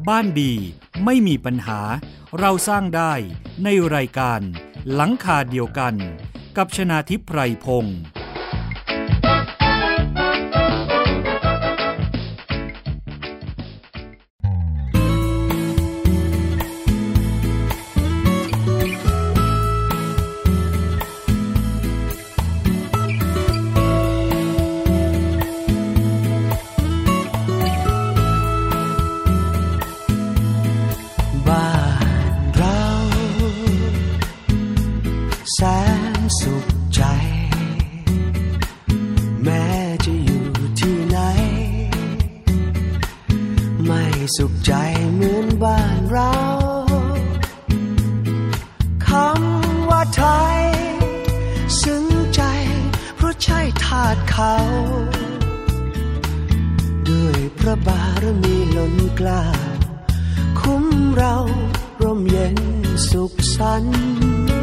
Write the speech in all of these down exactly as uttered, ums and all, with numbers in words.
บ้านดีไม่มีปัญหาเราสร้างได้ในรายการหลังคาเดียวกันกับชนาธิป ไพรพงศ์สุขใจเหมือนบ้านเราคำว่าไทยซึ้งใจเพราะใช่ทาสเขาด้วยพระบารมีล้นเกล้าคุ้มเราร่มเย็นสุขสันต์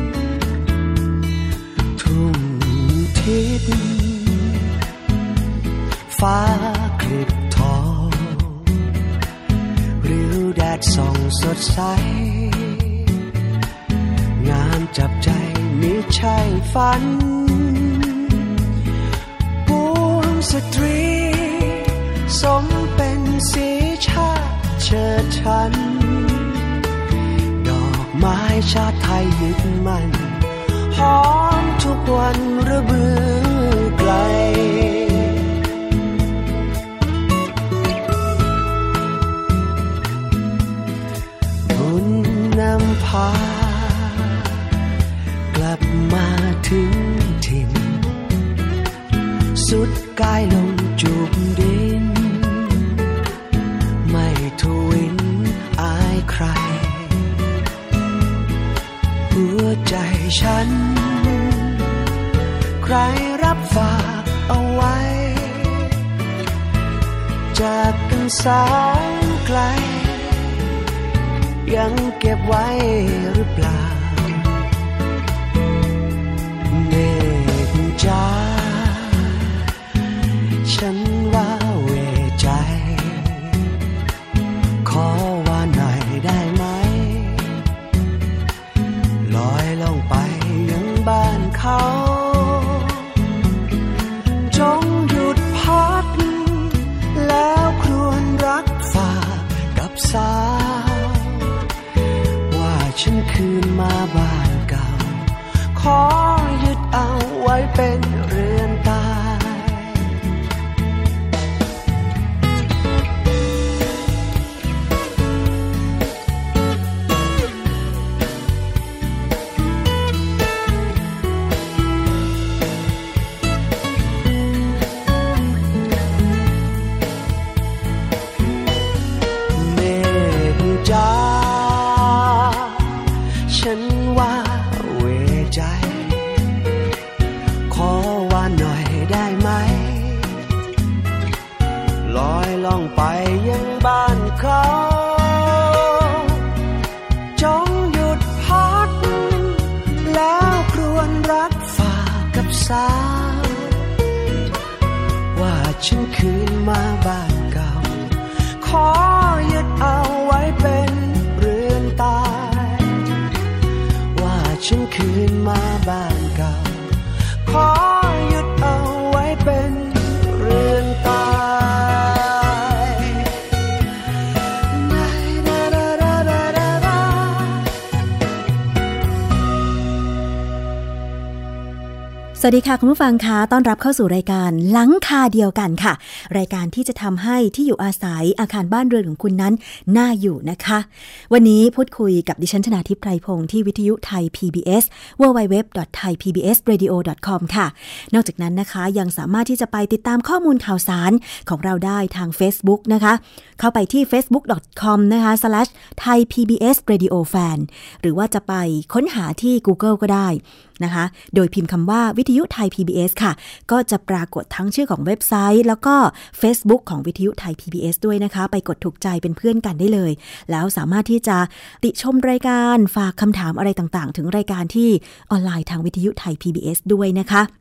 ทุ่งทิศฟ้าคลิบทองริ้วแดดส่องสดใสงามจับใจมิใช่ฝันปวงสตรีสมเป็นสีชาติเชิดชันดอกไม้ชาติไทยยึดมั่นหอมทุกวันระเบือไกลนำพากลับมาถึงถิ่นสุดกายลงจูบดินไม่ทวินอายใครหัวใจฉันใครรับฝากเอาไว้จากกันแสนไกลยังเก็บไว้หรือเปล่าเมฆจ้าฉันว่าเวใจขอว่าหน่อยได้ไหมลอยลงไปยังบ้านเขาจงหยุดพักแล้วครวญรักฝากกับสาฉันคืนมาบ้านเก่าขอยึดเอาไว้เป็นเรือนตายเมฆจ้าฉันว่าเวใจขอว่าหน่อยได้ไหมลอยล่องไปยังบ้านเขาจงหยุดพักแล้วครวญรักฝากกับสาวว่าฉันคืนมาบ้านเก่าขอยึดเอาไว้เป็นเรือนตายฉันคืนมาบ้านเก่าขอยึดเอาไว้เป็นเรือนตายสวัสดีค่ะคุณผู้ฟังคะต้อนรับเข้าสู่รายการหลังคาเดียวกันค่ะรายการที่จะทำให้ที่อยู่อาศัยอาคารบ้านเรือนของคุณนั้นน่าอยู่นะคะวันนี้พูดคุยกับดิฉันชนาธิป ไพรพงศ์ที่วิทยุไทย พี บี เอส ดับเบิลยู ดับเบิลยู ดับเบิลยู ดอท ไทย พี บี เอส เรดิโอ ดอท คอม ค่ะนอกจากนั้นนะคะยังสามารถที่จะไปติดตามข้อมูลข่าวสารของเราได้ทาง Facebook นะคะเข้าไปที่ เฟซบุ๊ก ดอท คอม นะคะ สแลช ไทย พี บี เอส เรดิโอ แฟน หรือว่าจะไปค้นหาที่ Google ก็ได้นะคะโดยพิมพ์คำว่าวิทยุไทย พี บี เอส ค่ะก็จะปรากฏทั้งชื่อของเว็บไซต์แล้วก็ Facebook ของวิทยุไทย พี บี เอส ด้วยนะคะไปกดถูกใจเป็นเพื่อนกันได้เลยแล้วสามารถที่จะติชมรายการฝากคำถามอะไรต่างๆถึงรายการที่ออนไลน์ทางวิทยุไทย พี บี เอส ด้วยนะคะ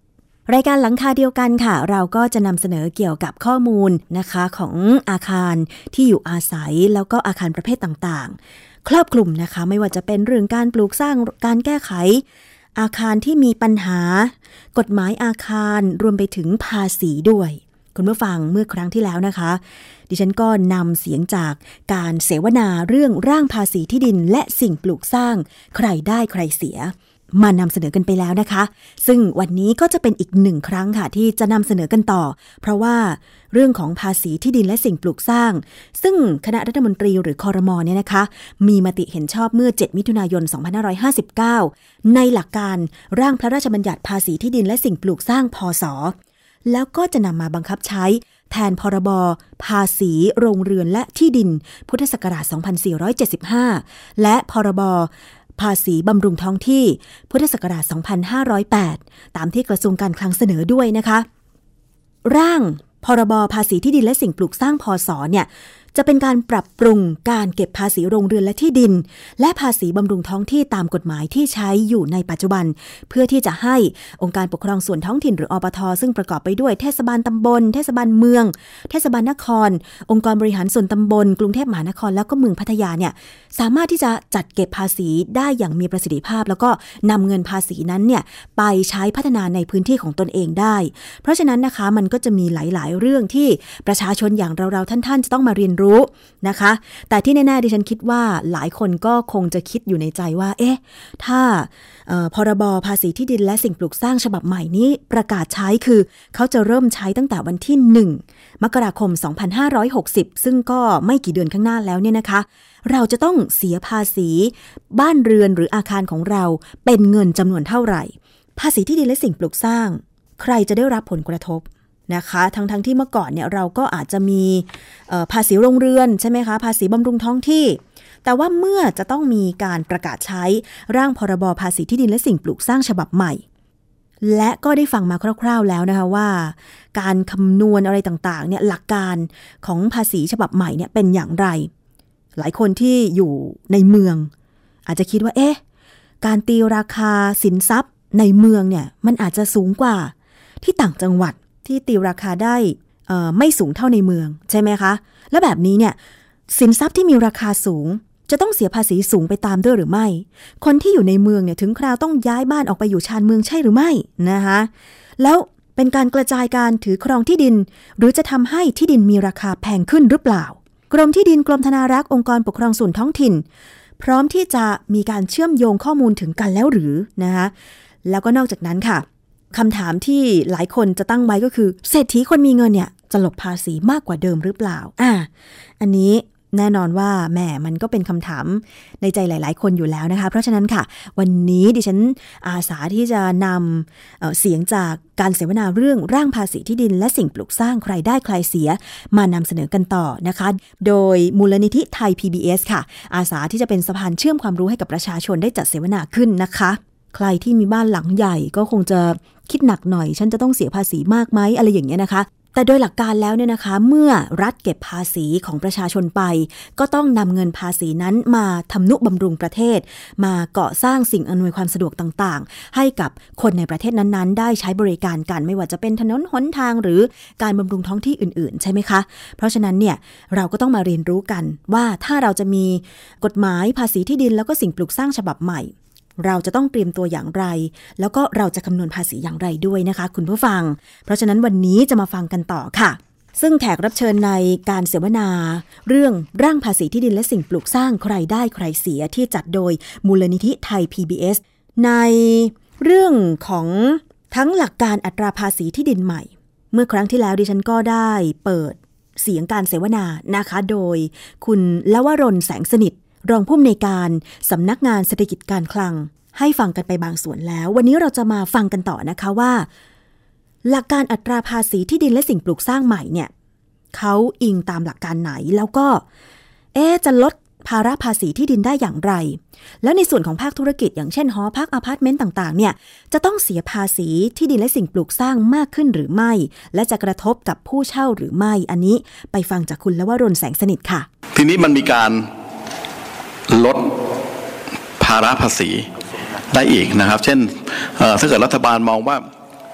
รายการหลังคาเดียวกันค่ะเราก็จะนำเสนอเกี่ยวกับข้อมูลนะคะของอาคารที่อยู่อาศัยแล้วก็อาคารประเภทต่างๆครอบคลุมนะคะไม่ว่าจะเป็นเรื่องการปลูกสร้างการแก้ไขอาคารที่มีปัญหากฎหมายอาคารรวมไปถึงภาษีด้วยคุณผู้ฟังเมื่อครั้งที่แล้วนะคะดิฉันก็นำเสียงจากการเสวนาเรื่องร่างภาษีที่ดินและสิ่งปลูกสร้างใครได้ใครเสียมานำเสนอกันไปแล้วนะคะซึ่งวันนี้ก็จะเป็นอีกหนึ่งครั้งค่ะที่จะนำเสนอกันต่อเพราะว่าเรื่องของภาษีที่ดินและสิ่งปลูกสร้างซึ่งคณะรัฐมนตรีหรือครม.เนี่ยนะคะมีมติเห็นชอบเมื่อเจ็ดมิถุนายนสองพันห้าร้อยห้าสิบเก้าในหลักการร่างพระราชบัญญัติภาษีที่ดินและสิ่งปลูกสร้างพ.ศ.แล้วก็จะนำมาบังคับใช้แทนพรบภาษีโรงเรือนและที่ดินพุทธศักราชสองพันสี่ร้อยเจ็ดสิบห้าและพรบภาษีบำรุงท้องที่พุทธศักราชสองพันห้าร้อยแปดตามที่กระทรวงการคลังเสนอด้วยนะคะร่างพรบภาษีที่ดินและสิ่งปลูกสร้างพ.ศ.เนี่ยจะเป็นการปรับปรุงการเก็บภาษีโรงเรือนและที่ดินและภาษีบำรุงท้องที่ตามกฎหมายที่ใช้อยู่ในปัจจุบันเพื่อที่จะให้องค์การปกครองส่วนท้องถิ่นหรืออปท.ซึ่งประกอบไปด้วยเทศบาลตำบลเทศบาลเมืองเทศบาลนครองค์กรบริหารส่วนตำบลกรุงเทพมหานครแล้วก็เมืองพัทยาเนี่ยสามารถที่จะจัดเก็บภาษีได้อย่างมีประสิทธิภาพแล้วก็นำเงินภาษีนั้นเนี่ยไปใช้พัฒนาในพื้นที่ของตนเองได้เพราะฉะนั้นนะคะมันก็จะมีหลายๆเรื่องที่ประชาชนอย่างเราๆท่านๆจะต้องมาเรียนรู้นะคะแต่ที่แน่ๆดิฉันคิดว่าหลายคนก็คงจะคิดอยู่ในใจว่าเอ๊ะถ้าพรบภาษีที่ดินและสิ่งปลูกสร้างฉบับใหม่นี้ประกาศใช้คือเขาจะเริ่มใช้ตั้งแต่วันที่หนึ่งมกราคมสองพันห้าร้อยหกสิบซึ่งก็ไม่กี่เดือนข้างหน้าแล้วเนี่ยนะคะเราจะต้องเสียภาษีบ้านเรือนหรืออาคารของเราเป็นเงินจำนวนเท่าไหร่ภาษีที่ดินและสิ่งปลูกสร้างใครจะได้รับผลกระทบนะคะทั้งๆ ท, ที่เมื่อก่อนเนี่ยเราก็อาจจะมีภาษีโรงเรือนใช่ไหมคะภาษีบำรุงท้องที่แต่ว่าเมื่อจะต้องมีการประกาศใช้ร่างพรบภาษีที่ดินและสิ่งปลูกสร้างฉบับใหม่และก็ได้ฟังมาคร่าวๆแล้วนะคะว่าการคำนวณอะไรต่างๆเนี่ยหลักการของภาษีฉบับใหม่เนี่ยเป็นอย่างไรหลายคนที่อยู่ในเมืองอาจจะคิดว่าเอ๊ะการตีราคาสินทรัพย์ในเมืองเนี่ยมันอาจจะสูงกว่าที่ต่างจังหวัดที่ตีราคาได้ไม่สูงเท่าในเมืองใช่ไหมคะและแบบนี้เนี่ยสินทรัพย์ที่มีราคาสูงจะต้องเสียภาษีสูงไปตามด้วยหรือไม่คนที่อยู่ในเมืองเนี่ยถึงคราวต้องย้ายบ้านออกไปอยู่ชานเมืองใช่หรือไม่นะคะแล้วเป็นการกระจายการถือครองที่ดินหรือจะทำให้ที่ดินมีราคาแพงขึ้นหรือเปล่ากรมที่ดินกรมธนารักษ์องค์กรปกครองส่วนท้องถิ่นพร้อมที่จะมีการเชื่อมโยงข้อมูลถึงกันแล้วหรือนะคะแล้วก็นอกจากนั้นค่ะคำถามที่หลายคนจะตั้งไว้ก็คือเศรษฐีคนมีเงินเนี่ยจะหลบภาษีมากกว่าเดิมหรือเปล่าอ่ะอันนี้แน่นอนว่าแหมมันก็เป็นคำถามในใจหลายๆคนอยู่แล้วนะคะเพราะฉะนั้นค่ะวันนี้ดิฉันอาสาที่จะนำ เอ่อ เสียงจากการเสวนาเรื่องร่างภาษีที่ดินและสิ่งปลูกสร้างใครได้ใครเสียมานำเสนอกันต่อนะคะโดยมูลนิธิไทย พี บี เอส ค่ะอาสาที่จะเป็นสะพานเชื่อมความรู้ให้กับประชาชนได้จัดเสวนาขึ้นนะคะใครที่มีบ้านหลังใหญ่ก็คงจะคิดหนักหน่อยฉันจะต้องเสียภาษีมากไหมอะไรอย่างเงี้ยนะคะแต่โดยหลักการแล้วเนี่ยนะคะเมื่อรัฐเก็บภาษีของประชาชนไปก็ต้องนำเงินภาษีนั้นมาทำนุบำรุงประเทศมาก่อสร้างสิ่งอำนวยความสะดวกต่างๆให้กับคนในประเทศนั้นๆได้ใช้บริการกันไม่ว่าจะเป็นถนนหนทางหรือการบำรุงท้องที่อื่นๆใช่ไหมคะเพราะฉะนั้นเนี่ยเราก็ต้องมาเรียนรู้กันว่าถ้าเราจะมีกฎหมายภาษีที่ดินแล้วก็สิ่งปลูกสร้างฉบับใหม่เราจะต้องเตรียมตัวอย่างไรแล้วก็เราจะคำนวณภาษีอย่างไรด้วยนะคะคุณผู้ฟังเพราะฉะนั้นวันนี้จะมาฟังกันต่อค่ะซึ่งแขกรับเชิญในการเสวนาเรื่องร่างภาษีที่ดินและสิ่งปลูกสร้างใครได้ใครเสียที่จัดโดยมูลนิธิไทย พี บี เอส ในเรื่องของทั้งหลักการอัตราภาษีที่ดินใหม่เมื่อครั้งที่แล้วดิฉันก็ได้เปิดเสียงการเสวนานะคะโดยคุณลวรณแสงสนิทรองผู้อำนวยการสำนักงานเศรษฐกิจการคลังให้ฟังกันไปบางส่วนแล้ววันนี้เราจะมาฟังกันต่อนะคะว่าหลักการอัตราภาษีที่ดินและสิ่งปลูกสร้างใหม่เนี่ยเขาอิงตามหลักการไหนแล้วก็เอ๊ะจะลดภาระภาษีที่ดินได้อย่างไรแล้วในส่วนของภาคธุรกิจอย่างเช่นหอพักอพาร์ตเมนต์ต่างๆเนี่ยจะต้องเสียภาษีที่ดินและสิ่งปลูกสร้างมากขึ้นหรือไม่และจะกระทบกับผู้เช่าหรือไม่อันนี้ไปฟังจากคุณลวรณแสงสนิทค่ะทีนี้มันมีการลดภาระภาษีได้อีกนะครับเช่นถ้าเกิดรัฐบาลมองว่าคื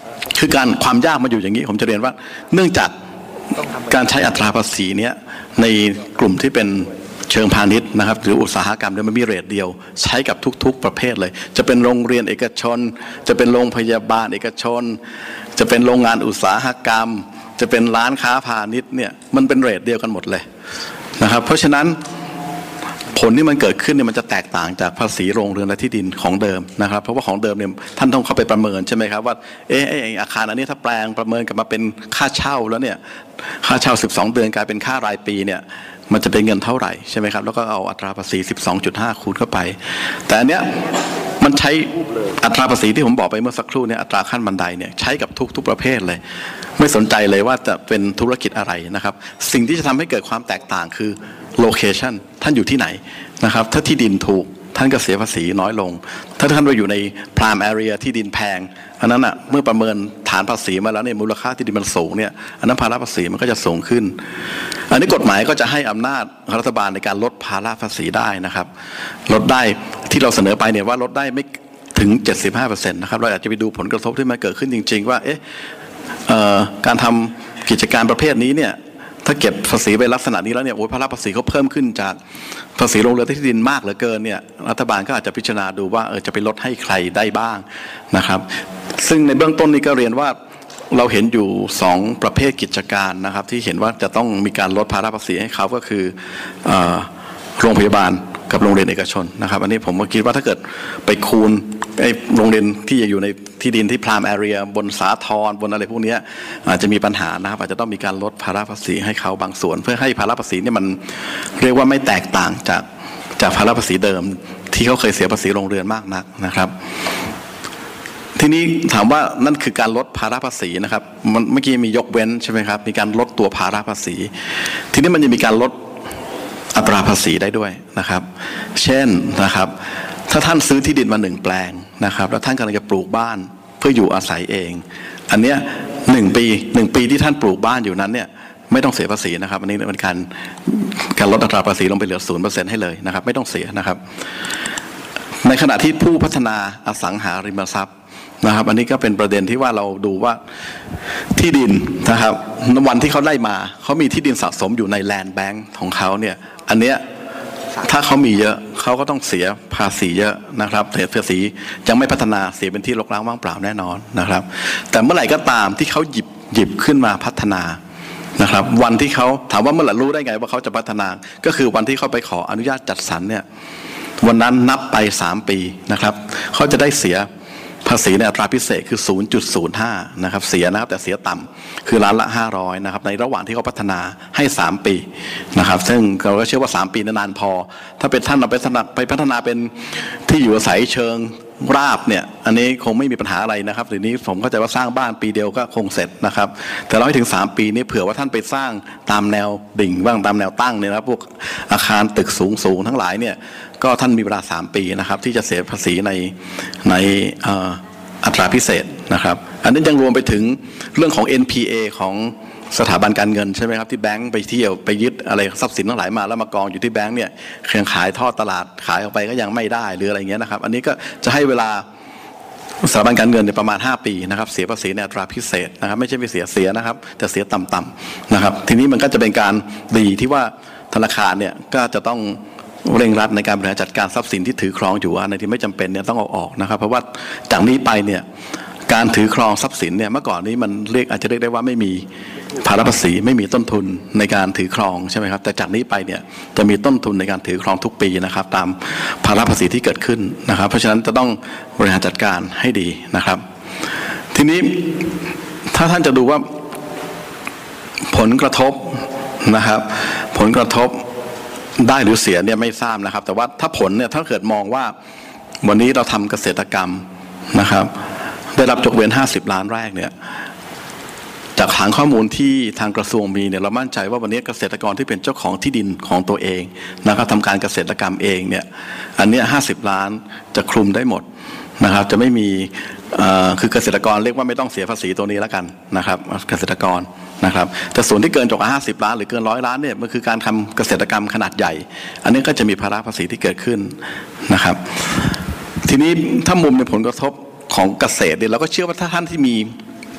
คือการความยากมาอยู่อย่างนี้ผมจะเรียนว่าเนื่องจากการใช้อัตราภาษีเนี้ยในกลุ่มที่เป็นเชิงพาณิชย์นะครับหรืออุตสาหกรรมเนี่ยมันมีเรทเดียวใช้กับทุกๆประเภทเลยจะเป็นโรงเรียนเอกชนจะเป็นโรงพยาบาลเอกชนจะเป็นโรงงานอุตสาหกรรมจะเป็นร้านค้าพาณิชย์เนี่ยมันเป็นเรทเดียวกันหมดเลยนะครับเพราะฉะนั้นผลที่มันเกิดขึ้นเนี่ยมันจะแตกต่างจากภาษีโรงเรือนและที่ดินของเดิมนะครับเพราะว่าของเดิมเนี่ยท่านต้องเข้าไปประเมินใช่ไหมครับว่าเอ๊ะไอ้อาคารอันนี้ถ้าแปลงประเมินกลับมาเป็นค่าเช่าแล้วเนี่ยค่าเช่าสิบสองเดือนกลายเป็นค่ารายปีเนี่ยมันจะเป็นเงินเท่าไหร่ใช่ไหมครับแล้วก็เอาอัตราภาษี สิบสองจุดห้า คูณเข้าไปแต่อันเนี้ยมันใช้อัตราภาษีที่ผมบอกไปเมื่อสักครู่เนี่ยอัตราขั้นบันไดเนี่ยใช้กับทุกทุกประเภทเลยไม่สนใจเลยว่าจะเป็นธุรกิจอะไรนะครับสิ่งที่จะทำให้เกิดความแตกต่างคือโลเคชันท่านอยู่ที่ไหนนะครับถ้าที่ดินถูกท่านก็เสียภาษีน้อยลงถ้าท่านไปอยู่ใน prime area ที่ดินแพงอันนั้นอ่ะเมื่อประเมินฐานภาษีมาแล้วเนี่ยมูลค่าที่ดินมันสูงเนี่ยอันนั้นภาระภาษีมันก็จะสูงขึ้นอันนี้กฎหมายก็จะให้อำนาจรัฐบาลในการลดภาระภาษีได้นะครับลดได้ที่เราเสนอไปเนี่ยว่าลดได้ไม่ถึง เจ็ดสิบห้าเปอร์เซ็นต์ นะครับเราอาจจะไปดูผลกระทบที่มันเกิดขึ้นจริงๆว่าเอ๊ะการทำกิจการประเภทนี้เนี่ยถ้าเก็บภาษีไปลักษณะนี้แล้วเนี่ยโอ้ยภาระภาษีเขาเพิ่มขึ้นจากภาษีโรงเรือนที่ดินมากเหลือเกินเนี่ยรัฐบาลก็อาจจะพิจารณาดูว่าเออจะไปลดให้ใครได้บ้างนะครับซึ่งในเบื้องต้นนี้ก็เรียนว่าเราเห็นอยู่สองประเภทกิจการนะครับที่เห็นว่าจะต้องมีการลดภาระภาษีให้เขาก็คือโรงพยาบาลกับโรงเรียนเอกชนนะครับอันนี้ผมก็คิดว่าถ้าเกิดไปคูณไอ้โรงเรียนที่อยู่ในที่ดินที่ prime area บนสาทรบนอะไรพวกนี้อาจจะมีปัญหานะครับอาจจะต้องมีการลดภาระภาษีให้เขาบางส่วนเพื่อให้ภาระภาษีเนี่ยมันเรียกว่าไม่แตกต่างจากจากภาระภาษีเดิมที่เขาเคยเสียภาษีโรงเรือนมากนักนะครับทีนี้ถามว่านั่นคือการลดภาระภาษีนะครับมันเมื่อกี้มียกเว้นใช่ไหมครับมีการลดตัวภาระภาษีทีนี้มันจะมีการลดอัตราภาษีได้ด้วยนะครับเช่นนะครับถ้าท่านซื้อที่ดินมาหนึ่งแปลงนะครับแล้วท่านกำลังจะปลูกบ้านเพื่ออยู่อาศัยเองอันเนี้ยหนึ่งปีหนึ่งปีที่ท่านปลูกบ้านอยู่นั้นเนี่ยไม่ต้องเสียภาษีนะครับอันนี้เป็นการการลดอัตราภาษีลงไปเหลือศูนย์เปอร์เซ็นต์ให้เลยนะครับไม่ต้องเสียนะครับในขณะที่ผู้พัฒนาอสังหาริมทรัพย์นะครับอันนี้ก็เป็นประเด็นที่ว่าเราดูว่าที่ดินนะครับวันที่เขาได้มาเขามีที่ดินสะสมอยู่ในแลนด์แบงค์ของเขาเนี่ยอันเนี้ยถ้าเขามีเยอะเขาก็ต้องเสียภาษีเยอะนะครับเสียภาษียังไม่พัฒนาเสียเป็นที่รกร้างว่างเปล่าแน่นอนนะครับแต่เมื่อไหร่ก็ตามที่เขาหยิบหยิบขึ้นมาพัฒนานะครับวันที่เขาถามว่าเมื่อไหร่รู้ได้ไงว่าเขาจะพัฒนาก็คือวันที่เขาไปขออนุญาตจัดสรรเนี่ยวันนั้นนับไปสามปีนะครับเขาจะได้เสียภาษีในอัตราพิเศษคือ ศูนย์จุดศูนย์ห้า นะครับเสียนะครับแต่เสียต่ำคือล้านละห้าร้อยนะครับในระหว่างที่เขาพัฒนาให้สามปีนะครับซึ่งเราก็เชื่อว่าสามปีนานพอถ้าเป็นท่านเราไปพัฒนาไปพัฒนาเป็นที่อยู่อาศัยเชิงราบเนี่ยอันนี้คงไม่มีปัญหาอะไรนะครับทีนี้ผมเข้าใจว่าสร้างบ้านปีเดียวก็คงเสร็จนะครับแต่เราให้ถึงสามปีนี้เผื่อว่าท่านไปสร้างตามแนวดิ่งบ้างตามแนวตั้งเนี่ยนะพวกอาคารตึกสูงๆทั้งหลายเนี่ยก็ท่านมีเวลาสามปีนะครับที่จะเสียภาษีในในอัตราพิเศษนะครับอันนี้ยังรวมไปถึงเรื่องของ เอ็น พี เอ ของสถาบันการเงินใช่ไหมครับที่แบงก์ไปเที่ยวไปยึดอะไรทรัพย์สินทั้งหลายมาแล้วมากองอยู่ที่แบงก์เนี่ยเครื่องขายทอดตลาดขายออกไปก็ยังไม่ได้หรืออะไรเงี้ยนะครับอันนี้ก็จะให้เวลาสถาบันการเงินเนี่ยประมาณห้าปีนะครับเสียภาษีในอัตราพิเศษนะครับไม่ใช่ไม่เสียเสียนะครับแต่เสียต่ำๆนะครับทีนี้มันก็จะเป็นการดีที่ว่าธนาคารเนี่ยก็จะต้องเร่งรัดในการบริหารจัดการทรัพย์สินที่ถือครองอยู่อันที่ไม่จำเป็นเนี่ยต้องเอาออกนะครับเพราะว่าจากนี้ไปเนี่ยการถือครองทรัพย์สินเนี่ยเมื่อก่อนนี้มันเรียกอาจจะเรียกได้ว่าไม่มีภาระภาษีไม่มีต้นทุนในการถือครองใช่ไหมครับแต่จากนี้ไปเนี่ยจะมีต้นทุนในการถือครองทุกปีนะครับตามภาระภาษีที่เกิดขึ้นนะครับเพราะฉะนั้นจะต้องบริหารจัดการให้ดีนะครับทีนี้ถ้าท่านจะดูว่าผลกระทบนะครับผลกระทบได้หรือเสียเนี่ยไม่ทราบนะครับแต่ว่าถ้าผลเนี่ยถ้าเกิดมองว่าวันนี้เราทำเกษตรกรรมนะครับได้รับยกเว้นห้าสิบล้านแรกเนี่ยจากฐานข้อมูลที่ทางกระทรวงมีเนี่ยเรามั่นใจว่าวันนี้เกษตรกรที่เป็นเจ้าของที่ดินของตัวเองนะครับทำการเกษตรกรรมเองเนี่ยอันนี้ห้าสิบล้านจะคลุมได้หมดนะครับจะไม่มีคือเกษตรกรเรียกว่าไม่ต้องเสียภาษีตัวนี้แล้วกันนะครับเกษตรกรนะครับแต่ส่วนที่เกินจากห้าสิบล้านหรือเกินร้อยล้านเนี่ยมันคือการทำเกษตรกรรมขนาดใหญ่อันนี้ก็จะมีภาระภาษีที่เกิดขึ้นนะครับทีนี้ถ้ามุมในผลกระทบของเกษตรเนี่ยเราก็เชื่อว่าถ้าท่านที่มี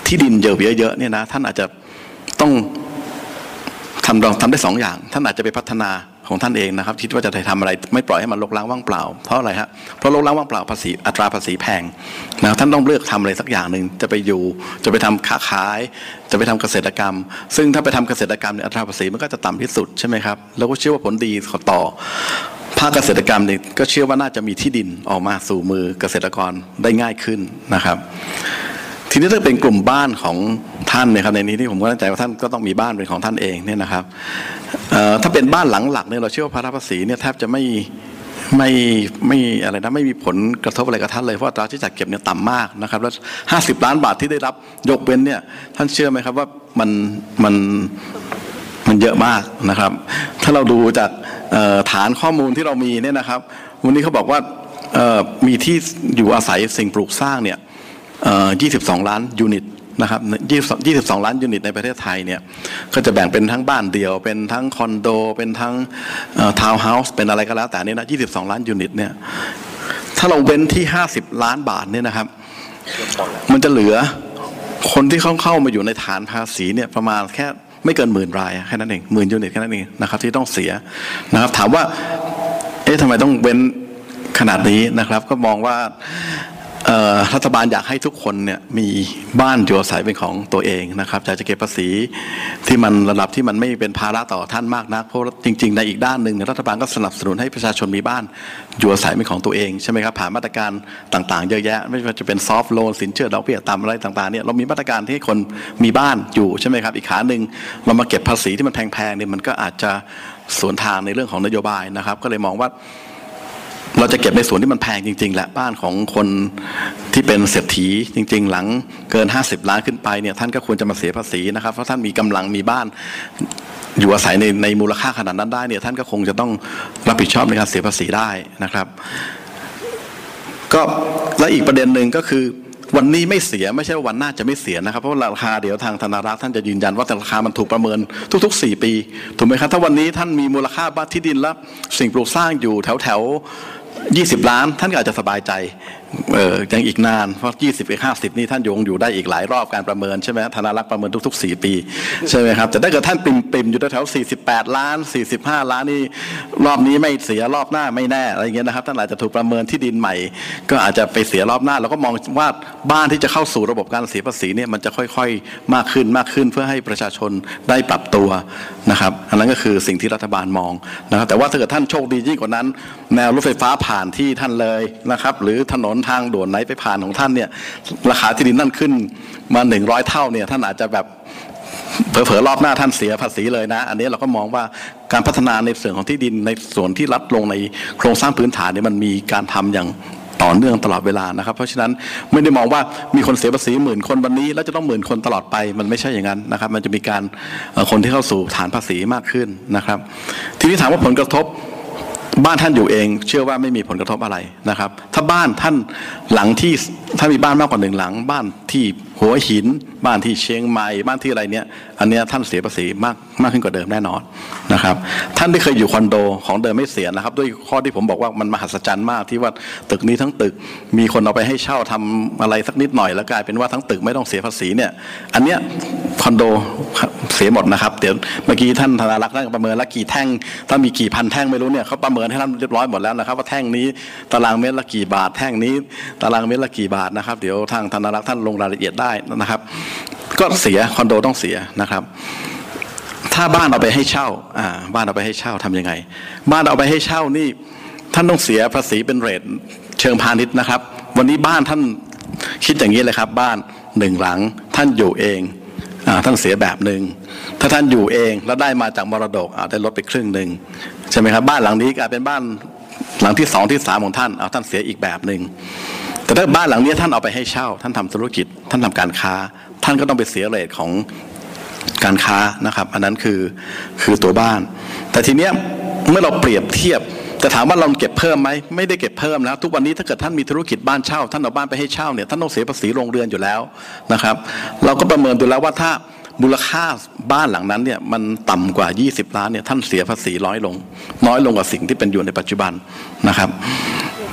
ที่ดินเยอะๆเนี่ยนะท่านอาจจะต้องทำลองทำได้สองอย่างท่านอาจจะไปพัฒนาของท่านเองนะครับคิดว่าจะทำอะไรไม่ปล่อยให้มันรกร้างว่างเปล่าเพราะอะไรฮะเพราะรกร้างว่างเปล่าภาษีอัตราภาษีแพงนะท่านต้องเลือกทำอะไรสักอย่างหนึ่งจะไปอยู่จะไปทำค้าขายจะไปทำเกษตรกรรมซึ่งถ้าไปทำเกษตรกรรมเนี่ยอัตราภาษีมันก็จะต่ำที่สุดใช่ไหมครับแล้วก็เชื่อว่าผลดีต่อภาคเกษตรกรรมเนี่ยก็เชื่อว่าน่าจะมีที่ดินออกมาสู่มือเกษตรกรได้ง่ายขึ้นนะครับทีนี้ถ้าเป็นกลุ่มบ้านของท่านเนี่ยครับในนี้ที่ผมก็ตั้งใจว่าท่านก็ต้องมีบ้านเป็นของท่านเองเนี่ยนะครับถ้าเป็นบ้านหลังหลักเนี่ยเราเชื่อว่าภาระภาษีเนี่ยแทบจะไม่ไม่ไม่อะไรนะไม่มีผลกระทบอะไรกับท่านเลยเพราะอัตราที่จัดเก็บเนี่ยต่ำมากนะครับแล้วห้าสิบล้านบาทที่ได้รับยกเว้นเนี่ยท่านเชื่อไหมครับว่ามันมันมันเยอะมากนะครับถ้าเราดูจากฐานข้อมูลที่เรามีเนี่ยนะครับวันนี้เขาบอกว่ามีที่อยู่อาศัยสิ่งปลูกสร้างเนี่ยยี่สิบสองล้านยูนิตนะครับยี่สิบสองล้านยูนิตในประเทศไทยเนี่ยก็จะแบ่งเป็นทั้งบ้านเดี่ยวเป็นทั้งคอนโดเป็นทั้งทาวน์เฮาส์เป็นอะไรก็แล้วแต่นี่นะยี่สิบสองล้านยูนิตเนี่ยถ้าเราเว้นที่ห้าสิบล้านบาทเนี่ยนะครับมันจะเหลือคนที่เข้าเข้ามาอยู่ในฐานภาษีเนี่ยประมาณแค่ไม่เกินหมื่นรายแค่นั้นเองหมื่นยูนิตแค่นั้นเองนะครับที่ต้องเสียนะครับถามว่าเอ๊ะทำไมต้องเว้นขนาดนี้นะครับก็มองว่ารัฐบาลอยากให้ทุกคนเนี่ยมีบ้านอยู่อาศัยเป็นของตัวเองนะครับอยากจะเก็บภาษีที่มันระดับที่มันไม่เป็นภาระต่อท่านมากนักเพราะจริงๆในอีกด้านหนึ่งรัฐบาลก็สนับสนุนให้ประชาชนมีบ้านอยู่อาศัยเป็นของตัวเองใช่ไหมครับผ่านมาตรการต่างๆเยอะแยะไม่ว่าจะเป็นซอฟท์โลนสินเชื่อดอกเบี้ยต่ำอะไรต่างๆเนี่ยเรามีมาตรการที่ให้คนมีบ้านอยู่ใช่ไหมครับอีกขาหนึ่งเรามาเก็บภาษีที่มันแพงๆเนี่ยมันก็อาจจะสวนทางในเรื่องของนโยบายนะครับก็เลยมองว่าเราจะเก็บในส่วนที่มันแพงจริงๆแหละบ้านของคนที่เป็นเศรษฐีจริงๆหลังเกินห้าสิบล้านขึ้นไปเนี่ยท่านก็ควรจะมาเสียภาษีนะครับเพราะท่านมีกำลังมีบ้านอยู่อาศัยในในมูลค่าขนาดนั้นได้เนี่ยท่านก็คงจะต้องรับผิดชอบในการเสียภาษีได้นะครับก็และอีกประเด็นหนึ่งก็คือวันนี้ไม่เสียไม่ใช่ว่าวันหน้าจะไม่เสียนะครับเพราะราคาเดี๋ยวทางธนารักษ์ท่านจะยืนยันว่าแต่ราคามันถูกประเมินทุกๆสี่ปีถูกไหมครับถ้าวันนี้ท่านมีมูลค่าบ้านที่ดินและสิ่งปลูกสร้างอยู่แถวแถวยี่สิบล้านท่านก็อาจจะสบายใจเออยังอีกนานเพราะยี่สิบไปห้าสิบนี่ท่านยงอยู่ได้อีกหลายรอบการประเมินใช่ไหมธนารักษ์ประเมินทุกๆสี่ปีใช่ไหมครับแต่ถ้าเกิดท่านปิ่มปิ่มอยู่แถวสี่สิบแปดล้านสี่สิบห้าล้านนี่รอบนี้ไม่เสียรอบหน้าไม่แน่อะไรอย่างเงี้ยนะครับท่านอาจจะถูกประเมินที่ดินใหม่ก็อาจจะไปเสียรอบหน้าเราก็มองว่าบ้านที่จะเข้าสู่ระบบการเสียภาษีเนี่ยมันจะค่อยๆมากขึ้นมากขึ้นเพื่อให้ประชาชนได้ปรับตัวนะครับอันนั้นก็คือสิ่งที่รัฐบาลมองนะครับแต่ว่าถ้าเกิดท่านโชคดียิ่งกว่านั้นแนวรถไฟฟ้าผ่านที่ท่านเลยนะครับหรือถนนทางด่วนไหนไปผ่านของท่านเนี่ยราคาที่ดินนั่นขึ้นมาหนึ่งร้อยเท่าเนี่ยท่านอาจจะแบบเผลอๆรอบหน้าท่านเสียภาษีเลยนะอันนี้เราก็มองว่าการพัฒนาในส่วนของที่ดินในส่วนที่รัดลงในโครงสร้างพื้นฐานเนี่ยมันมีการทำอย่างต่อเนื่องตลอดเวลานะครับเพราะฉะนั้นไม่ได้มองว่ามีคนเสียภาษีหมื่นคนวันนี้แล้วจะต้องหมื่นคนตลอดไปมันไม่ใช่อย่างนั้นนะครับมันจะมีการคนที่เข้าสู่ฐานภาษีมากขึ้นนะครับทีนี้ถามว่าผลกระทบบ้านท่านอยู่เองเชื่อว่าไม่มีผลกระทบอะไรนะครับถ้าบ้านท่านหลังที่ถ้ามีบ้านมากกว่าหนึ่งหลังบ้านที่หัวหินบ้านที่เชียงใหม่บ้านที่อะไรเนี้ยอันเนี้ยท่านเสียภาษีมากมากขึ้นกว่าเดิมแน่นอนนะครับท่านที่เคยอยู่คอนโดของเดิมไม่เสียนะครับด้วยข้อที่ผมบอกว่ามันมหัศจรรย์มากที่ว่าตึกนี้ทั้งตึกมีคนเอาไปให้เช่าทำอะไรสักนิดหน่อยแล้วกลายเป็นว่าทั้งตึกไม่ต้องเสียภาษีเนี่ยอันเนี้ยคอนโดเสียหมดนะครับเดี๋ยวเมื่อกี้ท่านธนารักษ์ท่านประเมินแล้วกี่แท่งถ้ามีกี่พันแท่งไม่รู้เนี่ยเขาประเมินให้ท่านเรียบร้อยหมดแล้วนะครับว่าแท่งนี้ตารางเมตรละกี่บาทแท่งนี้ตารางเมตรละกี่บาทนะครับเดี๋ยวทางธนารักษ์ท่านลงรายละเอียดได้นะครับก็เสียคอนโดต้องเสียนะครับถ้าบ้านเอาไปให้เช่าอ่าบ้านเอาไปให้เช่าทำยังไงบ้านเอาไปให้เช่านี่ท่านต้องเสียภาษีเป็นเรทเชิงพาณิชย์นะครับวันนี้บ้านท่านคิดอย่างนี้เลยครับบ้านหนึ่งหลังท่านอยู่เองอ่าท่านเสียแบบหนึ่งถ้าท่านอยู่เองแล้วได้มาจากมรดกอ่าได้ลดไปครึ่งหนึ่งใช่ไหมครับบ้านหลังนี้กลายเป็นบ้านหลังที่สองที่สามของท่านเอาท่านเสียอีกแบบหนึ่งแต่ถ้าบ้านหลังนี้ท่านเอาไปให้เช่าท่านทำธุรกิจท่านทำการค้าท่านก็ต้องไปเสียเรทของการค้านะครับอันนั้นคือคือตัวบ้านแต่ทีเนี้ยเมื่อเราเปรียบเทียบจะถามว่าเราเก็บเพิ่มไหมไม่ได้เก็บเพิ่มแล้วทุกวันนี้ถ้าเกิดท่านมีธุรกิจบ้านเช่าท่านเอาบ้านไปให้เช่าเนี่ยท่านต้องเสียภาษีโรงเรือนอยู่แล้วนะครับเราก็ประเมินดูแล้วว่าถ้ามูลค่าบ้านหลังนั้นเนี่ยมันต่ำกว่ายี่สิบล้านเนี่ยท่านเสียภาษีน้อยลงน้อยลงกว่าสิ่งที่เป็นอยู่ในปัจจุบันนะครับ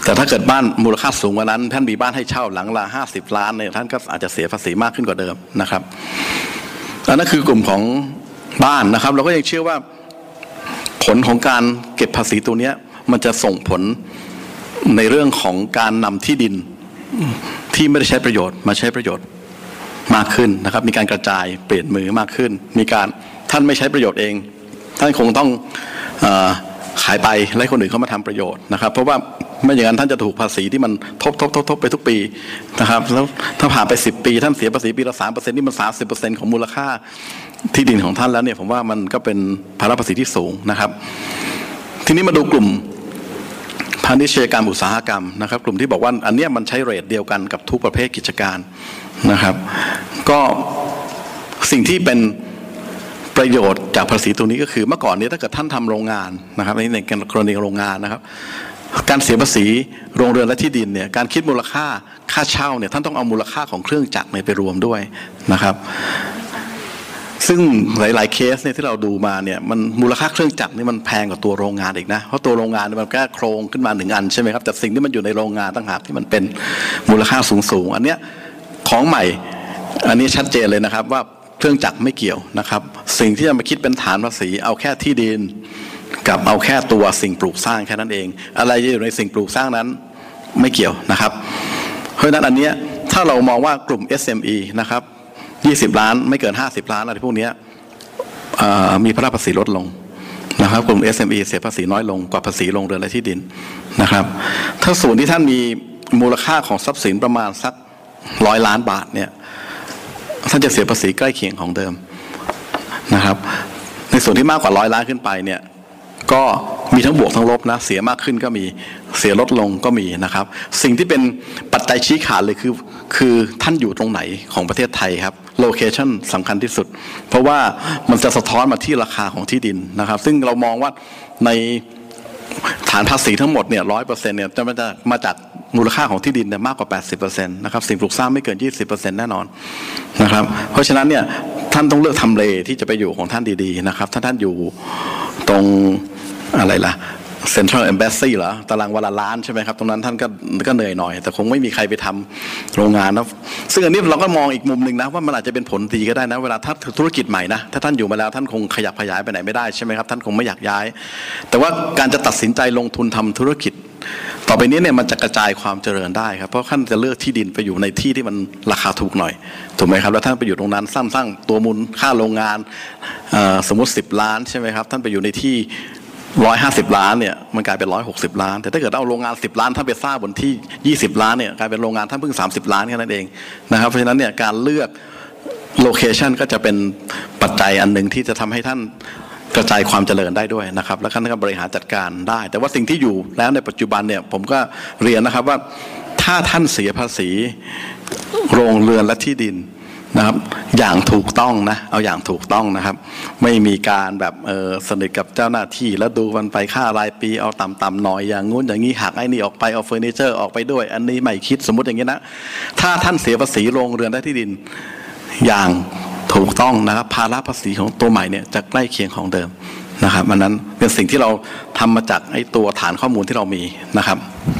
แต่ถ้าเกิดบ้านมูลค่าสูงกว่านั้นท่านมีบ้านให้เช่าหลังละห้าสิบล้านเนี่ยท่านก็อาจจะเสียภาษีมากขึ้นกว่าเดิมนะครับอันนั้นคือกลุ่มของบ้านนะครับเราก็ยังเชื่อว่าผลของการเก็บภาษีตัวนี้มันจะส่งผลในเรื่องของการนำที่ดินที่ไม่ได้ใช้ประโยชน์มาใช้ประโยชน์มากขึ้นนะครับมีการกระจายเปลี่ยนมือมากขึ้นมีการท่านไม่ใช้ประโยชน์เองท่านคงต้องเอ่อขายไปให้คนอื่นเข้ามาทำประโยชน์นะครับเพราะว่าไม่อย่างนั้นท่านจะถูกภาษีที่มันทบทบทบทบไปทุกปีนะครับแล้วถ้าผ่านไปสิบปีท่านเสียภาษีปีละสามเปอร์เซ็นต์นี่มันสามสิบเปอร์เซ็นต์ของมูลค่าที่ดินของท่านแล้วเนี่ยผมว่ามันก็เป็นภาระภาษีที่สูงนะครับทีนี้มาดูกลุ่มพาณิชยกรรมอุตสาหกรรมนะครับกลุ่มที่บอกว่าอันนี้มันใช้เรทเดียวกันกับทุกประเภทกิจการนะครับก็สิ่งที่เป็นประโยชน์จากภาษีตัวนี้ก็คือเมื่อก่อนนี้ถ้าเกิดท่านทำโรงงานนะครับในกรณีโรงงานนะครับการเสียภาษีโรงเรือนและที่ดินเนี่ยการคิดมูลค่าค่าเช่าเนี่ยท่านต้องเอามูลค่าของเครื่องจักรไปรวมด้วยนะครับซึ่งหลายๆเคสเนี่ยที่เราดูมาเนี่ยมันมูลค่าเครื่องจักรนี่มันแพงกว่าตัวโรงงานอีกนะเพราะตัวโรงงานมันแค่โครงขึ้นมาหนึ่งอันใช่ไหมครับแต่สิ่งที่มันอยู่ในโรงงานต่างหากที่มันเป็นมูลค่าสูงๆอันเนี้ยของใหม่อันนี้ชัดเจนเลยนะครับว่าเครื่องจักรไม่เกี่ยวนะครับสิ่งที่จะมาคิดเป็นฐานภาษีเอาแค่ที่ดินกับเอาแค่ตัวสิ่งปลูกสร้างแค่นั้นเองอะไรที่อยู่ในสิ่งปลูกสร้างนั้นไม่เกี่ยวนะครับเพราะฉะนั้นอันเนี้ยถ้าเรามองว่ากลุ่ม เอส เอ็ม อี นะครับยี่สิบล้านไม่เกินห้าสิบล้านอะไรพวกนี้มีภาระภาษีลดลงนะครับกลุ่ม เอส เอ็ม อี เสียภาษีน้อยลงกว่าภาษีโรงเรือนและที่ดินนะครับถ้าส่วนที่ท่านมีมูลค่าของทรัพย์สินประมาณสักร้อยล้านบาทเนี่ยท่านจะเสียภาษีใกล้เคียงของเดิมนะครับในส่วนที่มากกว่าร้อยล้านขึ้นไปเนี่ยก็มีทั้งบวกทั้งลบนะเสียมากขึ้นก็มีเสียลดลงก็มีนะครับสิ่งที่เป็นปัจจัยชี้ขาดเลยคือคือท่านอยู่ตรงไหนของประเทศไทยครับโลเคชั่นสำคัญที่สุดเพราะว่ามันจะสะท้อนมาที่ราคาของที่ดินนะครับซึ่งเรามองว่าในฐานภาษีทั้งหมดเนี่ยร้อยเปอร์เซ็นต์เนี่ยจะมาจากมาจากมูลค่าของที่ดินเนี่ยมากกว่าแปดสิบเปอร์เซ็นต์นะครับสิ่งปลูกสร้างไม่เกินยี่สิบเปอร์เซ็นต์แน่นอนนะครับเพราะฉะนั้นเนี่ยท่านต้องเลือกทำเลที่จะไปอยู่ของท่านดีๆนะครับถ้าท่านอยู่ตรงอะไรล่ะ Central Embassy เหรอตารางวันละล้านใช่ไหมครับตรงนั้นท่านก็ก็เหนื่อยหน่อยแต่คงไม่มีใครไปทำโรงงานนะซึ่งอันนี้เราก็มองอีกมุมหนึ่งนะว่ามันอาจจะเป็นผลดีก็ได้นะเวลาถ้าธุรกิจใหม่นะถ้าท่านอยู่มาแล้วท่านคงขยับขยายไปไหนไม่ได้ใช่ไหมครับท่านคงไม่อยากย้ายแต่ว่าการจะตัดสินใจลงทุนทำธุรกิจต่อไปนี้เนี่ยมันจะกระจายความเจริญได้ครับเพราะท่านจะเลือกที่ดินไปอยู่ในที่ที่มันราคาถูกหน่อยถูกไหมครับแล้วท่านไปอยู่ตรงนั้นสร้างสร้างตัวมูลค่าโรงงานสมมติสิบล้านใช่ไหมครับท่านไปอยู่ในที่ร้อยห้าสิบล้านเนี่ยมันกลายเป็นร้อยหกสิบล้านแต่ถ้าเกิดเอาโรงงานสิบล้านท่านไปสร้างบนที่ยี่สิบล้านเนี่ยกลายเป็นโรงงานท่านเพิ่งสามสิบล้านแค่นั้นเองนะครับเพราะฉะนั้นเนี่ยการเลือกโลเคชันก็จะเป็นปัจจัยอันหนึ่งที่จะทำให้ท่านกระจายความเจริญได้ด้วยนะครับและท่านก็บริหารจัดการได้แต่ว่าสิ่งที่อยู่แล้วในปัจจุบันเนี่ยผมก็เรียนนะครับว่าถ้าท่านเสียภาษีโรงเรือนและที่ดินนะครับอย่างถูกต้องนะเอาอย่างถูกต้องนะครับไม่มีการแบบเออสนิทกับเจ้าหน้าที่แล้วดูมันไปค่ารายปีเอาต่ำๆหน่อยอย่างงู้นอย่างนี้หักไอ้นี่ออกไปเอาเฟอร์นิเจอร์ออกไปด้วยอันนี้ไม่คิดสมมติอย่างนี้นะถ้าท่านเสียภาษีโรงเรือนและที่ดินอย่างถูกต้องนะครับภาระภาษีของตัวใหม่เนี่ยจะใกล้เคียงของเดิมนะครับอันนั้นเป็นสิ่งที่เราทำมาจากไอ้ตัวฐานข้อมูลที่เรามีนะครับ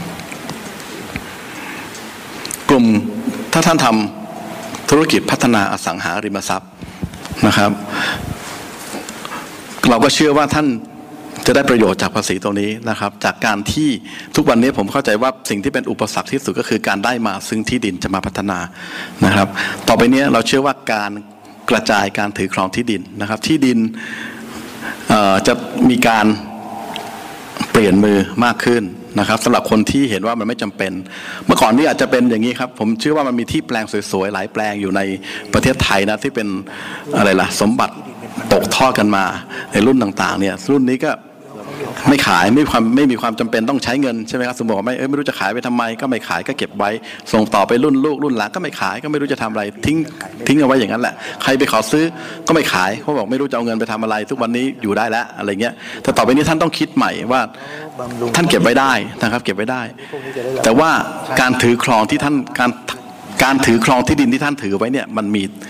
กลุ่มถ้าท่านทำธุรกิจพัฒนาอสังหาริมทรัพย์นะครับเราก็เชื่อว่าท่านจะได้ประโยชน์จากภาษีตรงนี้นะครับจากการที่ทุกวันนี้ผมเข้าใจว่าสิ่งที่เป็นอุปสรรคที่สุดก็คือการได้มาซึ่งที่ดินจะมาพัฒนานะครับต่อไปนี้เราเชื่อว่าการกระจายการถือครองที่ดินนะครับที่ดินจะมีการเปลี่ยนมือมากขึ้นนะครับสำหรับคนที่เห็นว่ามันไม่จำเป็นเมื่อก่อนนี้อาจจะเป็นอย่างนี้ครับผมเชื่อว่ามันมีที่แปลงสวยๆหลายแปลงอยู่ในประเทศไทยนะที่เป็นอะไรล่ะสมบัติตกทอดกันมาในรุ่นต่างๆเนี่ยรุ่นนี้ก็ไม่ขายไม่ความไม่มีความจำเป็นต้องใช้เงินใช่ไหมครับสมมติว่าไม่เอ้ยไม่รู้จะขายไปทำไมก็ไม่ขายก็เก็บไว้ส่งต่อไปรุ่นลูกรุ่นหลานก็ไม่ขายก็ไม่รู้จะทำอะไรทิ้งทิ้งเอาไว้อย่างนั้นแหละใครไปขอซื้อก็ไม่ขายเขาบอกไม่รู้จะเอาเงินไปทำอะไรทุกวันนี้อยู่ได้แล้วอะไรเงี้ยแต่ต่อไปนี้ท่านต้องคิดใหม่ว่าท่านเก็บไว้ได้นะครับเก็บไว้ได้แต่ว่าการถือครองที่ท่านการการถือครองที่ดินที่ท่านถือไว้เนี่ยมันมี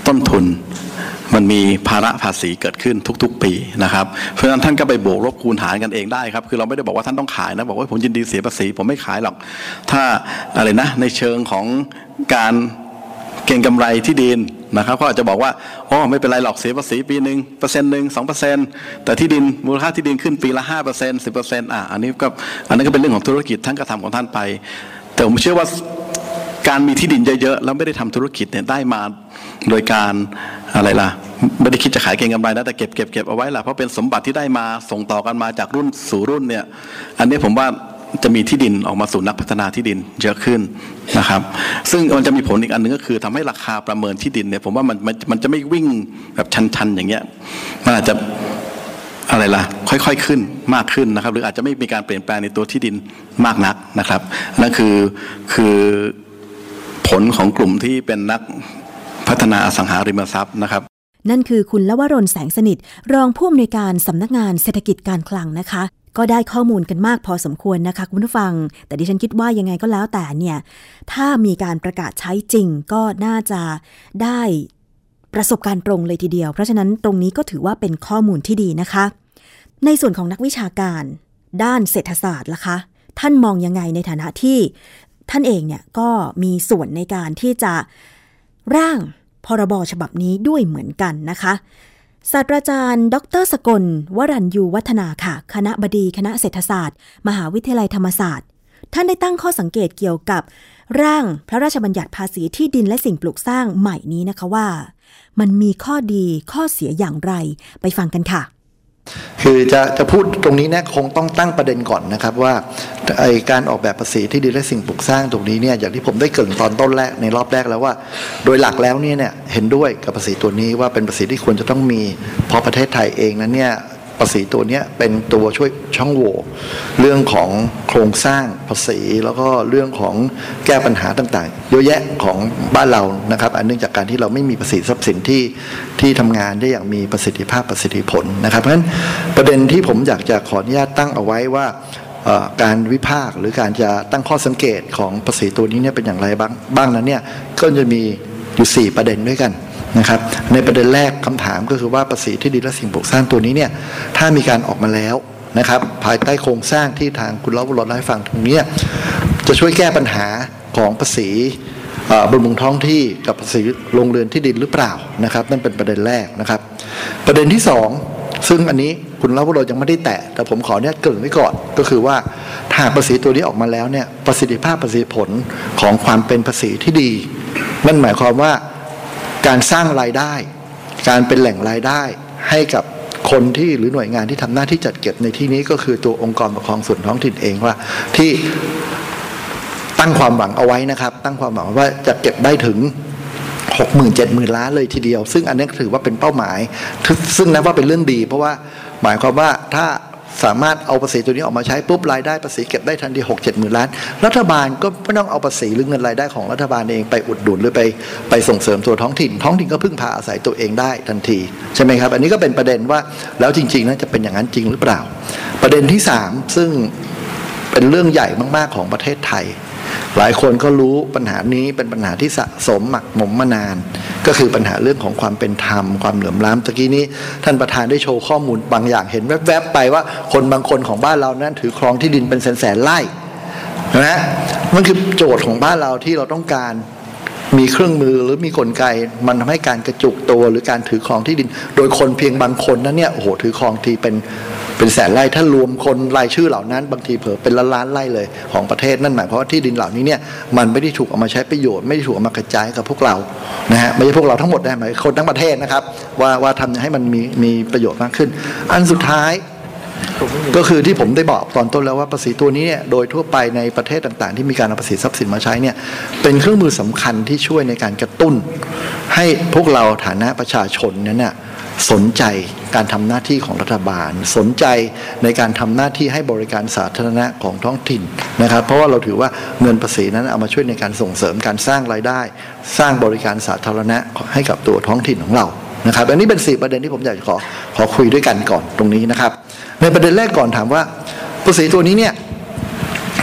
ต้นทุนมันมีภาระภาษีเกิดขึ้นทุกๆปีนะครับเพราะฉะนั้นท่านก็ไปบวกลบคูณหารกันเองได้ครับคือเราไม่ได้บอกว่าท่านต้องขายนะบอกว่าผมยินดีเสียภาษีผมไม่ขายหรอกถ้าอะไรนะในเชิงของการเก็งกำไรที่ดินนะครับเขาอาจจะบอกว่าอ๋อไม่เป็นไรหรอกเสียภาษีปีหนึ่งเปอร์เซ็นต์หนึ่งสองเปอร์เซ็นต์แต่ที่ดินมูลค่าที่ดินขึ้นปีละห้าเปอร์เซ็นต์สิบเปอร์เซ็นต์อ่ะอันนี้ก็อันนั้นก็เป็นเรื่องของธุรกิจท่านก็ทำของท่านไปแต่ผมเชื่อว่าการมีที่ดินเยอะๆแล้วไม่ได้ทำธุรกิจเนี่ยได้มาโดยการอะไรล่ะไม่ได้คิดจะขายเก็งกำไรนะแต่เก็บเก็บเก็บเอาไว้ล่ะเพราะเป็นสมบัติที่ได้มาส่งต่อกันมาจากรุ่นสู่รุ่นเนี่ยอันนี้ผมว่าจะมีที่ดินออกมาสู่นักพัฒนาที่ดินเยอะขึ้นนะครับซึ่งมันจะมีผลอีกอันนึงก็คือทำให้ราคาประเมินที่ดินเนี่ยผมว่ามันมันมันจะไม่วิ่งแบบชันๆอย่างเงี้ยมันอาจจะอะไรล่ะค่อยๆขึ้นมากขึ้นนะครับหรืออาจจะไม่มีการเปลี่ยนแปลงในตัวที่ดินมากนักนะครับนั่นคือคือผลของกลุ่มที่เป็นนักพัฒนาอสังหาริมทรัพย์นะครับนั่นคือคุณลวรณ แสงสนิทรองผู้อำนวยการสำนักงานเศรษฐกิจการคลังนะคะก็ได้ข้อมูลกันมากพอสมควรนะคะคุณผู้ฟังแต่ดิฉันคิดว่ายังไงก็แล้วแต่เนี่ยถ้ามีการประกาศใช้จริงก็น่าจะได้ประสบการณ์ตรงเลยทีเดียวเพราะฉะนั้นตรงนี้ก็ถือว่าเป็นข้อมูลที่ดีนะคะในส่วนของนักวิชาการด้านเศรษฐศาสตร์ล่ะคะท่านมองยังไงในฐานะที่ท่านเองเนี่ยก็มีส่วนในการที่จะร่างพรบฉบับนี้ด้วยเหมือนกันนะคะศาสตราจารย์ดร.สกลวรัญยูวัฒนาค่ะคณบดีคณะเศรษฐศาสตร์มหาวิทยาลัยธรรมศาสตร์ท่านได้ตั้งข้อสังเกตเกี่ยวกับร่างพระราชบัญญัติภาษีที่ดินและสิ่งปลูกสร้างใหม่นี้นะคะว่ามันมีข้อดีข้อเสียอย่างไรไปฟังกันค่ะคือจะจะพูดตรงนี้เนี่ยคงต้องตั้งประเด็นก่อนนะครับว่าไอการออกแบบภาษีที่ดินและสิ่งปลูกสร้างตรงนี้เนี่ยอย่างที่ผมได้เกริ่นตอนต้นแรกในรอบแรกแล้วว่าโดยหลักแล้วเนี่ยเนี่ยเห็นด้วยกับภาษีตัวนี้ว่าเป็นภาษีที่ควรจะต้องมีเพราะประเทศไทยเองนั้นเนี่ยภาษีตัวนี้เป็นตัวช่วยช่องโหว่เรื่องของโครงสร้างภาษีแล้วก็เรื่องของแก้ปัญหาต่างๆเยอะแยะของบ้านเรานะครับอันเนื่องจากการที่เราไม่มีภาษีทรัพย์สินที่ที่ทำงานได้อย่างมีประสิทธิภาพประสิทธิผลนะครับเพราะฉะนั้นประเด็นที่ผมอยากจะขออนุญาตตั้งเอาไว้ว่าการวิพากษ์หรือการจะตั้งข้อสังเกตของภาษีตัวนี้เนี่ยเป็นอย่างไรบ้างบ้างนั้นเนี่ยก็จะมีอยู่สี่ประเด็นด้วยกันนะครับในประเด็นแรกคำถามก็คือว่าภาษีที่ดินและสิ่งปลูกสร้างตัวนี้เนี่ยถ้ามีการออกมาแล้วนะครับภายใต้โครงสร้างที่ทางคุณลวรณได้ฟังตรงนี้จะช่วยแก้ปัญหาของภาษีบำรุงท้องที่กับภาษีโรงเรือนที่ดินหรือเปล่านะครับนั่นเป็นประเด็นแรกนะครับประเด็นที่สองซึ่งอันนี้คุณลวรณยังไม่ได้แตะแต่ผมขอเนี่ยเกริ่นไว้ก่อนก็คือว่าถ้าภาษีตัวนี้ออกมาแล้วเนี่ยประสิทธิภาพประสิทธิผลของความเป็นภาษีที่ดีนั่นหมายความว่าการสร้างรายได้การเป็นแหล่งรายได้ให้กับคนที่หรือหน่วยงานที่ทำหน้าที่จัดเก็บในที่นี้ก็คือตัวองค์กรปกครองส่วนท้องถิ่นเองว่าที่ตั้งความหวังเอาไว้นะครับตั้งความหวังว่าจะเก็บได้ถึง หกหมื่น เจ็ดหมื่น ล้านเลยทีเดียวซึ่งอันนี้ถือว่าเป็นเป้าหมายซึ่งนับว่าเป็นเรื่องดีเพราะว่าหมายความว่าถ้าสามารถเอาภาษีตัวนี้ออกมาใช้ปุ๊บรายได้ภาษีเก็บได้ทันที หกเจ็ดหมื่น ล้านรัฐบาลก็ไม่ต้องเอาภาษีหรือเงินรายได้ของรัฐบาลเองไปอุดหนุนหรือไปไปส่งเสริมตัวท้องถิ่นท้องถิ่นก็พึ่งพาอาศัยตัวเองได้ทันทีใช่ไหมครับอันนี้ก็เป็นประเด็นว่าแล้วจริงๆนั้นจะเป็นอย่างนั้นจริงหรือเปล่าประเด็นที่สามซึ่งเป็นเรื่องใหญ่มากๆของประเทศไทยหลายคนก็รู้ปัญหานี้เป็นปัญหาที่สะสมหมักหมมมานานก็คือปัญหาเรื่องของความเป็นธรรมความเหลื่อมล้ำตะกี้นี้ท่านประธานได้โชว์ข้อมูลบางอย่างเห็นแวบๆไปว่าคนบางคนของบ้านเรานั้นถือครองที่ดินเป็นแสนๆไร่นะมันคือโจทย์ของบ้านเราที่เราต้องการมีเครื่องมือหรือมีกลไกมันทำให้การกระจุกตัวหรือการถือครองที่ดินโดยคนเพียงบางคนนั้นเนี่ยโอ้โหถือครองทีเป็นเป็นแสนไร่ถ้ารวมคนรายชื่อเหล่านั้นบางทีเผลอเป็นล้านล้านไร่เลยของประเทศนั่นหมายความว่าที่ดินเหล่านี้เนี่ยมันไม่ได้ถูกเอามาใช้ประโยชน์ไม่ได้ถูกเอามากระจายกับพวกเรานะฮะไม่ใช่พวกเราทั้งหมดนะหมายคนทั้งประเทศนะครับว่าว่าทำให้มันมีมีประโยชน์มากขึ้นอันสุดท้ายก็คือที่ผมได้บอกตอนต้นแล้วว่าภาษีตัวนี้เนี่ยโดยทั่วไปในประเทศต่างๆที่มีการเอาภาษีทรัพย์สินมาใช้เนี่ยเป็นเครื่องมือสำคัญที่ช่วยในการกระตุ้นให้พวกเราฐานะประชาชนนั้นเนี่ยสนใจการทำหน้าที่ของรัฐบาลสนใจในการทำหน้าที่ให้บริการสาธารณะของท้องถิ่นนะครับเพราะว่าเราถือว่าเงินภาษีนั้นเอามาช่วยในการส่งเสริมการสร้างรายได้สร้างบริการสาธารณะให้กับตัวท้องถิ่นของเรานะครับอันนี้เป็นสี่ประเด็นที่ผมอยากจะขอขอคุยด้วยกันก่อนตรงนี้นะครับในประเด็นแรกก่อนถามว่าภาษีตัวนี้เนี่ย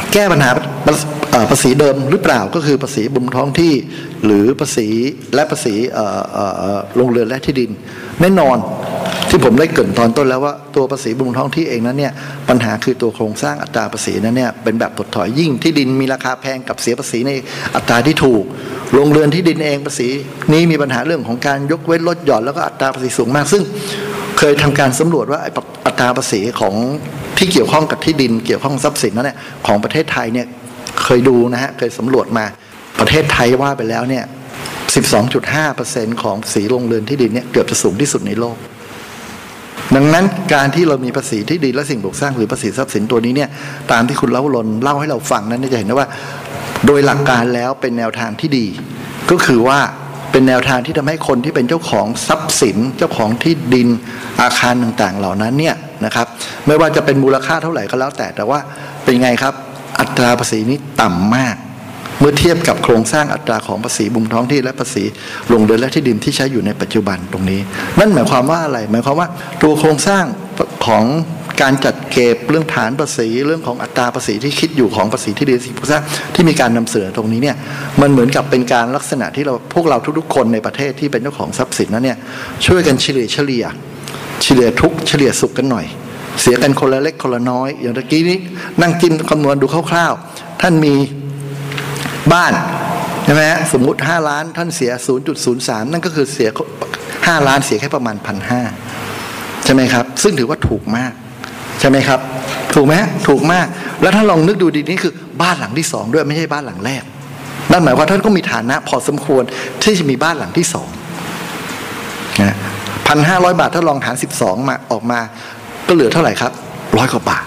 แก้ปัญหาภาษีเดิมหรือเปล่าก็คือภาษีบำรุงท้องที่หรือภาษีและภาษีโรงเรือนและที่ดินแน่นอนที่ผมได้เกริ่นตอนต้นแล้วว่าตัวภาษีบำรุงท้องที่เองนั้นเนี่ยปัญหาคือตัวโครงสร้างอัตราภาษีนั้นเนี่ยเป็นแบบถดถอยยิ่งที่ดินมีราคาแพงกับเสียภาษีในอัตราที่ถูกโรงเรือนที่ดินเองภาษีนี้มีปัญหาเรื่องของการยกเว้นลดหย่อนแล้วก็อัตราภาษีสูงมากซึ่งเคยทำการสำรวจว่าอัตราภาษีของที่เกี่ยวข้องกับที่ดินเกี่ยวข้องทรัพย์สินนั้นเนี่ยของประเทศไทยเนี่ยเคยดูนะฮะเคยสำรวจมาประเทศไทยว่าไปแล้วเนี่ย สิบสองจุดห้าเปอร์เซ็นต์ ของภาษีโรงเรือนที่ดินเนี่ยเกือบจะสูงที่สุดในโลกดังนั้นการที่เรามีภาษีที่ดินและสิ่งปลูกสร้างหรือภาษีทรัพย์สินตัวนี้เนี่ยตามที่คุณเล่าลนเล่าให้เราฟังนั้นจะเห็นได้ว่าโดยหลักการแล้วเป็นแนวทางที่ดีก็คือว่าเป็นแนวทางที่ทำให้คนที่เป็นเจ้าของทรัพย์สินเจ้าของที่ดินอาคารต่างๆเหล่านั้นเนี่ยนะครับไม่ว่าจะเป็นมูลค่าเท่าไหร่ก็แล้วแต่แต่ว่าเป็นไงครับอัตราภาษีนี้ต่ำมากเมื่อเทียบกับโครงสร้างอัตราของภาษีบำรุงท้องที่และภาษีโรงเรือนและที่ดินที่ใช้อยู่ในปัจจุบันตรงนี้นั่นหมายความว่าอะไรหมายความว่าตัวโครงสร้างของการจัดเก็บเรื่องฐานภาษีเรื่องของอัตราภาษีที่คิดอยู่ของภาษีที่ดินสิ่งปลูกสร้างที่มีการนำเสนอตรงนี้เนี่ยมันเหมือนกับเป็นการลักษณะที่เราพวกเราทุกๆคนในประเทศที่เป็นเจ้าของทรัพย์สินนั้นเนี่ยช่วยกันเฉลี่ยเฉลี่ยเฉลี่ยทุกเฉลี่ยสุขกันหน่อยเสียกันคนละเล็กคนละน้อยอย่างตะกี้นี้นั่งกินคำนวณดูคร่าวๆท่านมีบ้านใช่ไหมฮะสมมุติห้าล้านท่านเสีย ศูนย์จุดศูนย์สาม นั่นก็คือเสียห้าล้านเสียแค่ประมาณ หนึ่งพันห้าร้อย ใช่ไหมครับซึ่งถือว่าถูกมากใช่ไหมครับถูกไหมถูกมากแล้วถ้าลองนึกดูดีนี่คือบ้านหลังที่สองด้วยไม่ใช่บ้านหลังแรกนั่นหมายว่าท่านก็มีฐานะพอสมควรที่จะมีบ้านหลังที่สองนะ หนึ่งพันห้าร้อย บาทถ้าลองหารสิบสองมาออกมาก็เหลือเท่าไหร่ครับร้อยกว่าบาท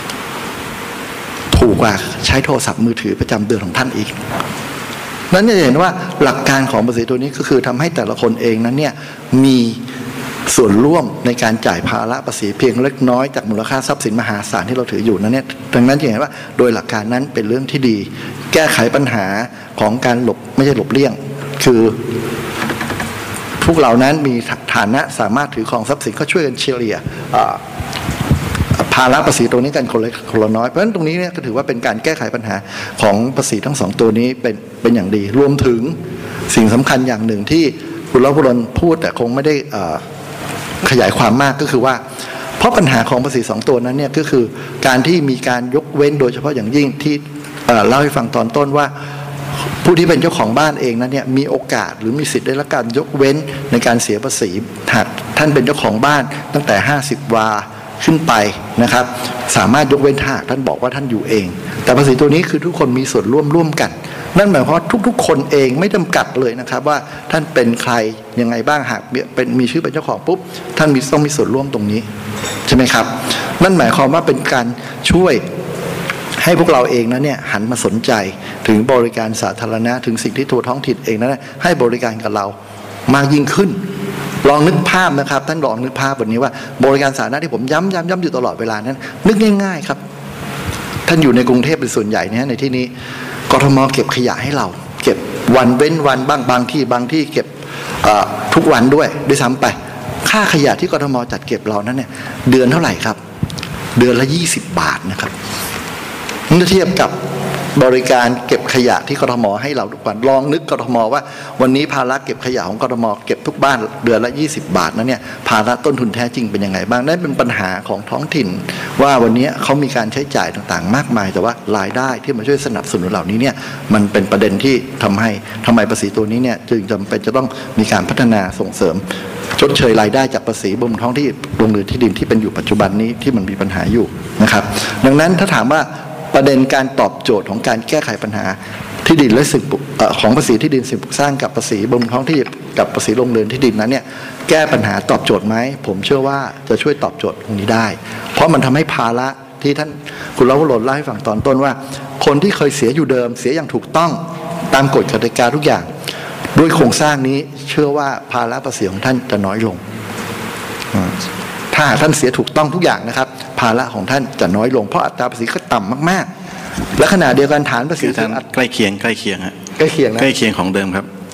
ถูกกว่าใช้โทรศัพท์มือถือประจำเดือนของท่านอีกนั้นจะเห็นว่าหลักการของภาษีตัวนี้ก็คือทำให้แต่ละคนเองนั้นเนี่ยมีส่วนร่วมในการจ่ายภาระภาษีเพียงเล็กน้อยจากมูลค่าทรัพย์สินมหาศาลที่เราถืออยู่นั้นเนี่ยดังนั้นจะเห็นว่าโดยหลักการนั้นเป็นเรื่องที่ดีแก้ไขปัญหาของการหลบไม่ใช่หลบเลี่ยงคือพวกเรานั้นมีฐานะสามารถถือครองทรัพย์สินก็ช่วยกันเฉลี่ยภาระภาษีตรงนี้กันคนละคนละน้อยเพราะฉะนั้นตรงนี้เนี่ยก็ถือว่าเป็นการแก้ไขปัญหาของภาษีทั้งสองตัวนี้เป็นเป็นอย่างดีรวมถึงสิ่งสำคัญอย่างหนึ่งที่คุณรัฐพลพูดแต่คงไม่ได้ขยายความมากก็คือว่าเพราะปัญหาของภาษีสองตัวนั้นเนี่ยก็คือการที่มีการยกเว้นโดยเฉพาะอย่างยิ่งที่เล่าให้ฟังตอนต้นว่าผู้ที่เป็นเจ้าของบ้านเองนั้นเนี่ยมีโอกาสหรือมีสิทธิ์ได้รับการยกเว้นในการเสียภาษีหากท่านเป็นเจ้าของบ้านตั้งแต่ห้าสิบวาขึ้นไปนะครับสามารถยกเว้นถ้าท่านบอกว่าท่านอยู่เองแต่ภาษีตัวนี้คือทุกคนมีส่วนร่วมร่วมกันนั่นหมายความว่าทุกๆคนเองไม่จำกัดเลยนะครับว่าท่านเป็นใครยังไงบ้างหากเป็นมีชื่อเป็นเจ้าของปุ๊บท่านมีต้องมีส่วนร่วมตรงนี้ใช่ไหมครับนั่นหมายความว่าเป็นการช่วยให้พวกเราเองนั้นเนี่ยหันมาสนใจถึงบริการสาธารณะถึงสิ่งที่ตัวท้องถิ่นเองนั้นให้บริการกับเรามากยิ่งขึ้นลองนึกภาพนะครับท่านลองนึกภาพแบบนี้ว่าบริการสาธารณะที่ผมย้ำย้ำย้ำอยู่ตลอดเวลานั้นนึกง่ายๆครับท่านอยู่ในกรุงเทพเป็นส่วนใหญ่เนี่ยในที่นี้กทมเก็บขยะให้เราเก็บวันเว้นวันบ้างบางที่บางที่เก็บทุกวันด้วยด้วยซ้ำไปค่าขยะที่กทมจัดเก็บเรานั้นเนี่ยเดือนเท่าไหร่ครับเดือนละยี่สิบบาทนะครับเมื่อเทียบกับบริการเก็บขยะที่กทมให้เราทุกวันลองนึกกทมว่าวันนี้ภาระเก็บขยะของกทมเก็บทุกบ้านเดือนละยี่สิบบาทนั้นเนี่ยภาระต้นทุนแท้จริงเป็นยังไงบ้างนั่นเป็นปัญหาของท้องถิ่นว่าวันนี้เขามีการใช้จ่ายต่างๆมากมายแต่ว่ารายได้ที่มาช่วยสนับสนุนเหล่านี้เนี่ยมันเป็นประเด็นที่ทำให้ทำไมภาษีตัวนี้เนี่ยจึงจำเป็นจะต้องมีการพัฒนาส่งเสริมชดเชยรายได้จากภาษีบำรุงท้องที่โรงเรือนที่ดินที่เป็นอยู่ปัจจุบันนี้ที่มันมีปัญหาอยู่นะครับดังนั้นถ้าถามว่าประเด็นการตอบโจทย์ของการแก้ไขปัญหาที่ดินและสิ่งของภาษีที่ดินสิ่งปลูกสร้างกับภาษีบำรุงท้องที่กับภาษีโรงเรือนที่ดินนั้นเนี่ยแก้ปัญหาตอบโจทย์ไหมผมเชื่อว่าจะช่วยตอบโจทย์ตรงนี้ได้เพราะมันทำให้ภาระที่ท่านคุณรัฐพลเล่าให้ฟังตอนต้นว่าคนที่เคยเสียอยู่เดิมเสียอย่างถูกต้องตามกฎกติกาทุกอย่างด้วยโครงสร้างนี้เชื่อว่าภาระภาษีของท่านจะน้อยลงถ้าท่านเสียถูกต้องทุกอย่างนะครับภาระของท่านจะน้อยลงเพราะอัตราภาษีก็ต่ำมากๆและขณะเดียวกันฐานภาษีท่านใกล้เคียงใกล้เคียงฮะใกล้เคียงนะใกล้เคียงของเดิมครับ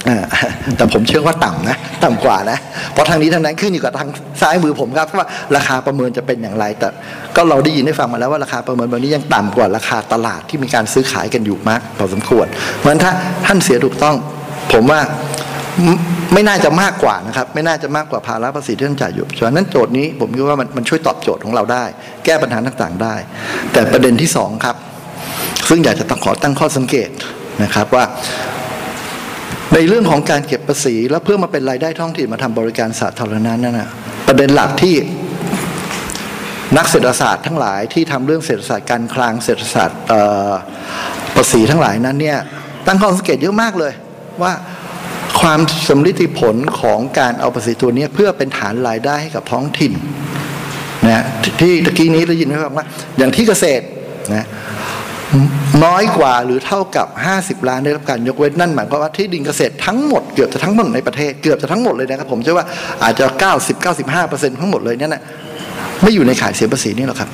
แต่ผมเชื่อว่าต่ำนะต่ำกว่านะเพราะทางนี้ทางนั้นขึ้นอยู่กับทางซ้ายมือผมครับว่าราคาประเมินจะเป็นอย่างไรแต่ก็เราได้ยินได้ฟังมาแล้วว่าราคาประเมินวันนี้ยังต่ำกว่าราคาตลาดที่มีการซื้อขายกันอยู่มากพอสมควรเพราะฉะนั้นถ้าท่านเสียถูกต้องผมว่าไม่น่าจะมากกว่านะครับไม่น่าจะมากกว่าภาระภาษีที่ท่านจ่ายอยู่ฉะนั้นโจทย์นี้ผมคิดว่ามันมันช่วยตอบโจทย์ของเราได้แก้ปัญหาต่างๆได้แต่ประเด็นที่สองครับซึ่งอยากจะต้องขอตั้งข้อสังเกตนะครับว่าในเรื่องของการเก็บภาษีแล้วเพื่อมาเป็นรายได้ท้องถิ่นมาทำบริการสาธารณะนั่นนะประเด็นหลักที่นักเศรษฐศาสตร์ทั้งหลายที่ทำเรื่องเศรษฐศาสตร์การคลังเศรษฐศาสตร์ภาษีทั้งหลายนั้นเนี่ยตั้งข้อสังเกตเยอะมากเลยว่าความสมฤทธิผลของการเอาภาษีตัวนี้เพื่อเป็นฐานรายได้ให้กับท้องถิ่นนะที่ตะกี้นี้ได้ยินไหมครับว่าอย่างที่เกษตรนะน้อยกว่าหรือเท่ากับห้าสิบล้านได้รับการยกเว้นนั่นหมายความว่าที่ดินเกษตรทั้งหมดเกือบจะทั้งหมดในประเทศเกือบจะทั้งหมดเลยนะครับผมเชื่อว่าอาจจะ เก้าสิบ เก้าสิบห้าเปอร์เซ็นต์ ทั้งหมดเลยนั่นน่ะไม่อยู่ในข่ายเสียภาษีนี่หรอกครับ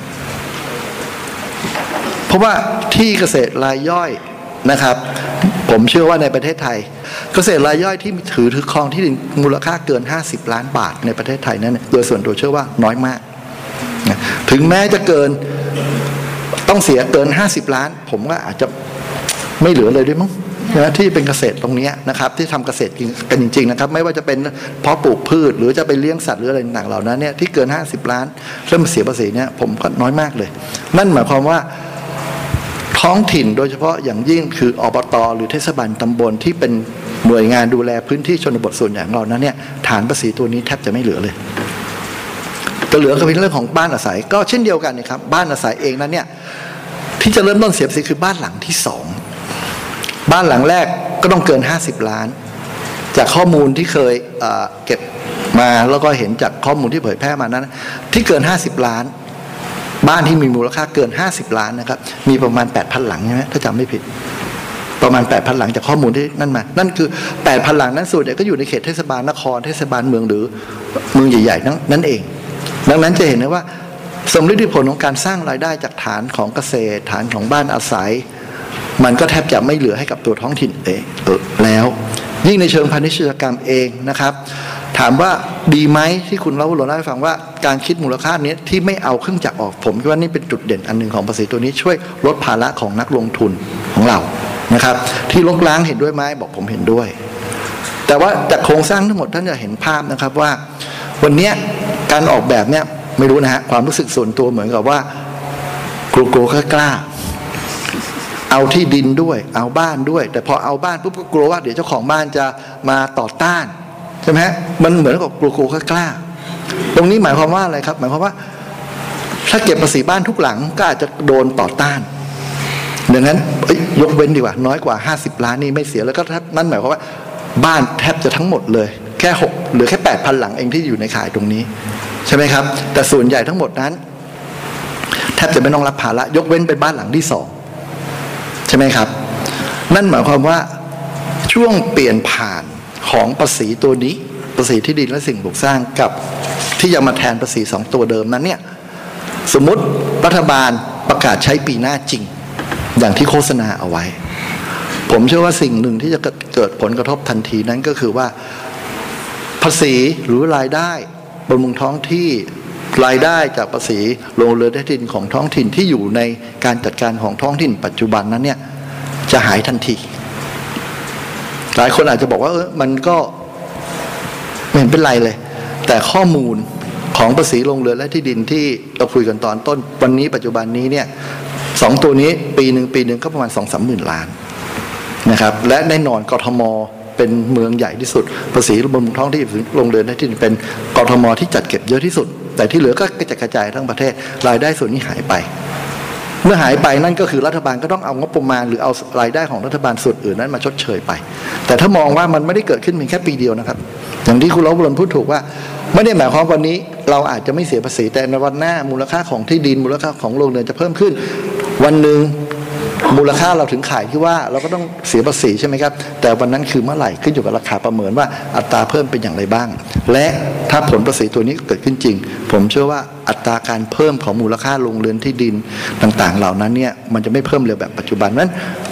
เพราะว่าที่เกษตรรายย่อยนะครับผมเชื่อว่าในประเทศไทยเกษตรรายย่อยที่ถือถือครองที่ดินมูลค่าเกินห้าสิบล้านบาทในประเทศไทยนั้นโดยส่วนตัวเชื่อว่าน้อยมากถึงแม้จะเกินต้องเสียเกินห้าสิบล้านผมว่าอาจจะไม่เหลือเลยด้วยมั้งนะที่เป็นเกษตรตรงนี้นะครับที่ทำเกษตรกันจริงๆนะครับไม่ว่าจะเป็นเพาะปลูกพืชหรือจะไปเลี้ยงสัตว์หรืออะไรต่างๆเหล่านั้นเนี่ยที่เกินห้าสิบล้านเริ่มเสียภาษีเนี่ยผมก็น้อยมากเลยนั่นหมายความว่าท้องถิ่นโดยเฉพาะอย่างยิ่งคืออบต.หรือเทศบาลตำบลที่เป็นหน่วยงานดูแลพื้นที่ชนบทส่วนใหญ่ของเรานั้นเนี่ยฐานภาษีตัวนี้แทบจะไม่เหลือเลยจะเหลือก็เป็นเรื่องของบ้านอาศัยก็เช่นเดียวกันนะครับบ้านอาศัยเองนั้นเนี่ยที่จะเริ่มต้นเสียภาษีคือบ้านหลังที่สองบ้านหลังแรกก็ต้องเกินห้าสิบล้านจากข้อมูลที่เคย เ, เก็บมาแล้วก็เห็นจากข้อมูลที่เผยแพร่มานั้นที่เกินห้าสิบล้านบ้านที่มีมูลค่าเกินห้าสิบล้านนะครับมีประมาณ แปดพัน หลังใช่ไหมถ้าจำไม่ผิดประมาณ แปดพัน หลังจากข้อมูลที่นั่นมานั่นคือ แปดพัน หลังนั้นส่วนใหญ่ก็อยู่ในเขตเทศบาลนครเทศบาลเมืองหรือเมืองใหญ่ๆนั่นเองดังนั้นจะเห็นได้ว่าสมฤทธิผลของการสร้างรายได้จากฐานของเกษตรฐานของบ้านอาศัยมันก็แทบจะไม่เหลือให้กับตัวท้องถิ่นเองแล้วยิ่งในเชิงพาณิชยกรรมเองนะครับถามว่าดีไหมที่คุณเล่าเล่าให้ฟังว่าการคิดมูลค่านี้ที่ไม่เอาเครื่องจักรออกผมคิดว่านี่เป็นจุดเด่นอันหนึ่งของภาษีตัวนี้ช่วยลดภาระของนักลงทุนของเรานะครับที่ลบล้างเห็นด้วยไหมบอกผมเห็นด้วยแต่ว่าจากโครงสร้างทั้งหมดท่านจะเห็นภาพนะครับว่าวันนี้การออกแบบเนี่ยไม่รู้นะฮะความรู้สึกส่วนตัวเหมือนกับว่ากลัวกลัวกล้าเอาที่ดินด้วยเอาบ้านด้วยแต่พอเอาบ้านปุ๊บก็กลัวว่าเดี๋ยวเจ้าของบ้านจะมาต่อต้านใช่ไหมฮะมันเหมือนกับกลัวกลัวกล้าตรงนี้หมายความว่าอะไรครับหมายความว่าถ้าเก็บภาษีบ้านทุกหลังก็อาจจะโดนต่อต้านดังนั้นยกเว้นดีกว่าน้อยกว่าห้าสิบล้านนี่ไม่เสียแล้วก็นั่นหมายความว่าบ้านแทบจะทั้งหมดเลยแค่หกหรือแค่แปดพันหลังเองที่อยู่ในข่ายตรงนี้ใช่ไหมครับแต่ส่วนใหญ่ทั้งหมดนั้นแทบจะไม่ต้องรับภาระยกเว้นเป็นบ้านหลังที่สองใช่ไหมครับนั่นหมายความว่าช่วงเปลี่ยนผ่านของภาษีตัวนี้ภาษีที่ดินและสิ่งปลูกสร้างกับที่จะมาแทนภาษีสองตัวเดิมนั้นเนี่ยสมมติรัฐบาลประกาศใช้ปีหน้าจริงอย่างที่โฆษณาเอาไว้ผมเชื่อว่าสิ่งหนึ่งที่จะเกิดผลกระทบทันทีนั้นก็คือว่าภาษีหรือรายได้บนเมืองท้องที่รายได้จากภาษีโรงเรือนที่ดินของท้องถิ่นที่อยู่ในการจัดการของท้องถิ่นปัจจุบันนั้นเนี่ยจะหายทันทีหลายคนอาจจะบอกว่าเออมันก็ไม่เห็นเป็นไรเลยแต่ข้อมูลของภาษีโรงเรือนและที่ดินที่เราคุยกันตอนต้นวันนี้ปัจจุบันนี้เนี่ยสองตัวนี้ปีหนึ่งปีหนึ่งก็ประมาณสองสามหมื่นล้านนะครับและแน่นอนกทมเป็นเมืองใหญ่ที่สุดภาษีบนท้องที่โรงเรือนที่เป็นกทมที่จัดเก็บเยอะที่สุดแต่ที่เหลือก็กระจายกระจายทั้งประเทศรายได้ส่วนนี้หายไปเมื่อหายไปนั่นก็คือรัฐบาลก็ต้องเอางบประมาณหรือเอารายได้ของรัฐบาลส่วนอื่นนั้นมาชดเชยไปแต่ถ้ามองว่ามันไม่ได้เกิดขึ้นเพียงแค่ปีเดียวนะครับอย่างที่คุณล้อบุญพูดถูกว่าไม่ได้หมายความวันนี้เราอาจจะไม่เสียภาษีแต่ในวันหน้ามูลค่าของที่ดินมูลค่าของโรงเรือนจะเพิ่มขึ้นวันหนึ่งมูลค่าเราถึงขายที่ว่าเราก็ต้องเสียภาษีใช่ไหมครับแต่วันนั้นคือเมื่อไหร่ขึ้นอยู่กับราคาประเมินว่าอัตราเพิ่มเป็นอย่างไรบ้างและถ้าผลภาษีตัวนี้เกิดขึ้นจริงผมเชื่อว่าอัตราการเพิ่มของมูลค่าโรงเรือนที่ดินต่างๆเหล่านั้นเนี่ยมันจะไม่เพิ่มเร็วแบบปัจจุบันนั้น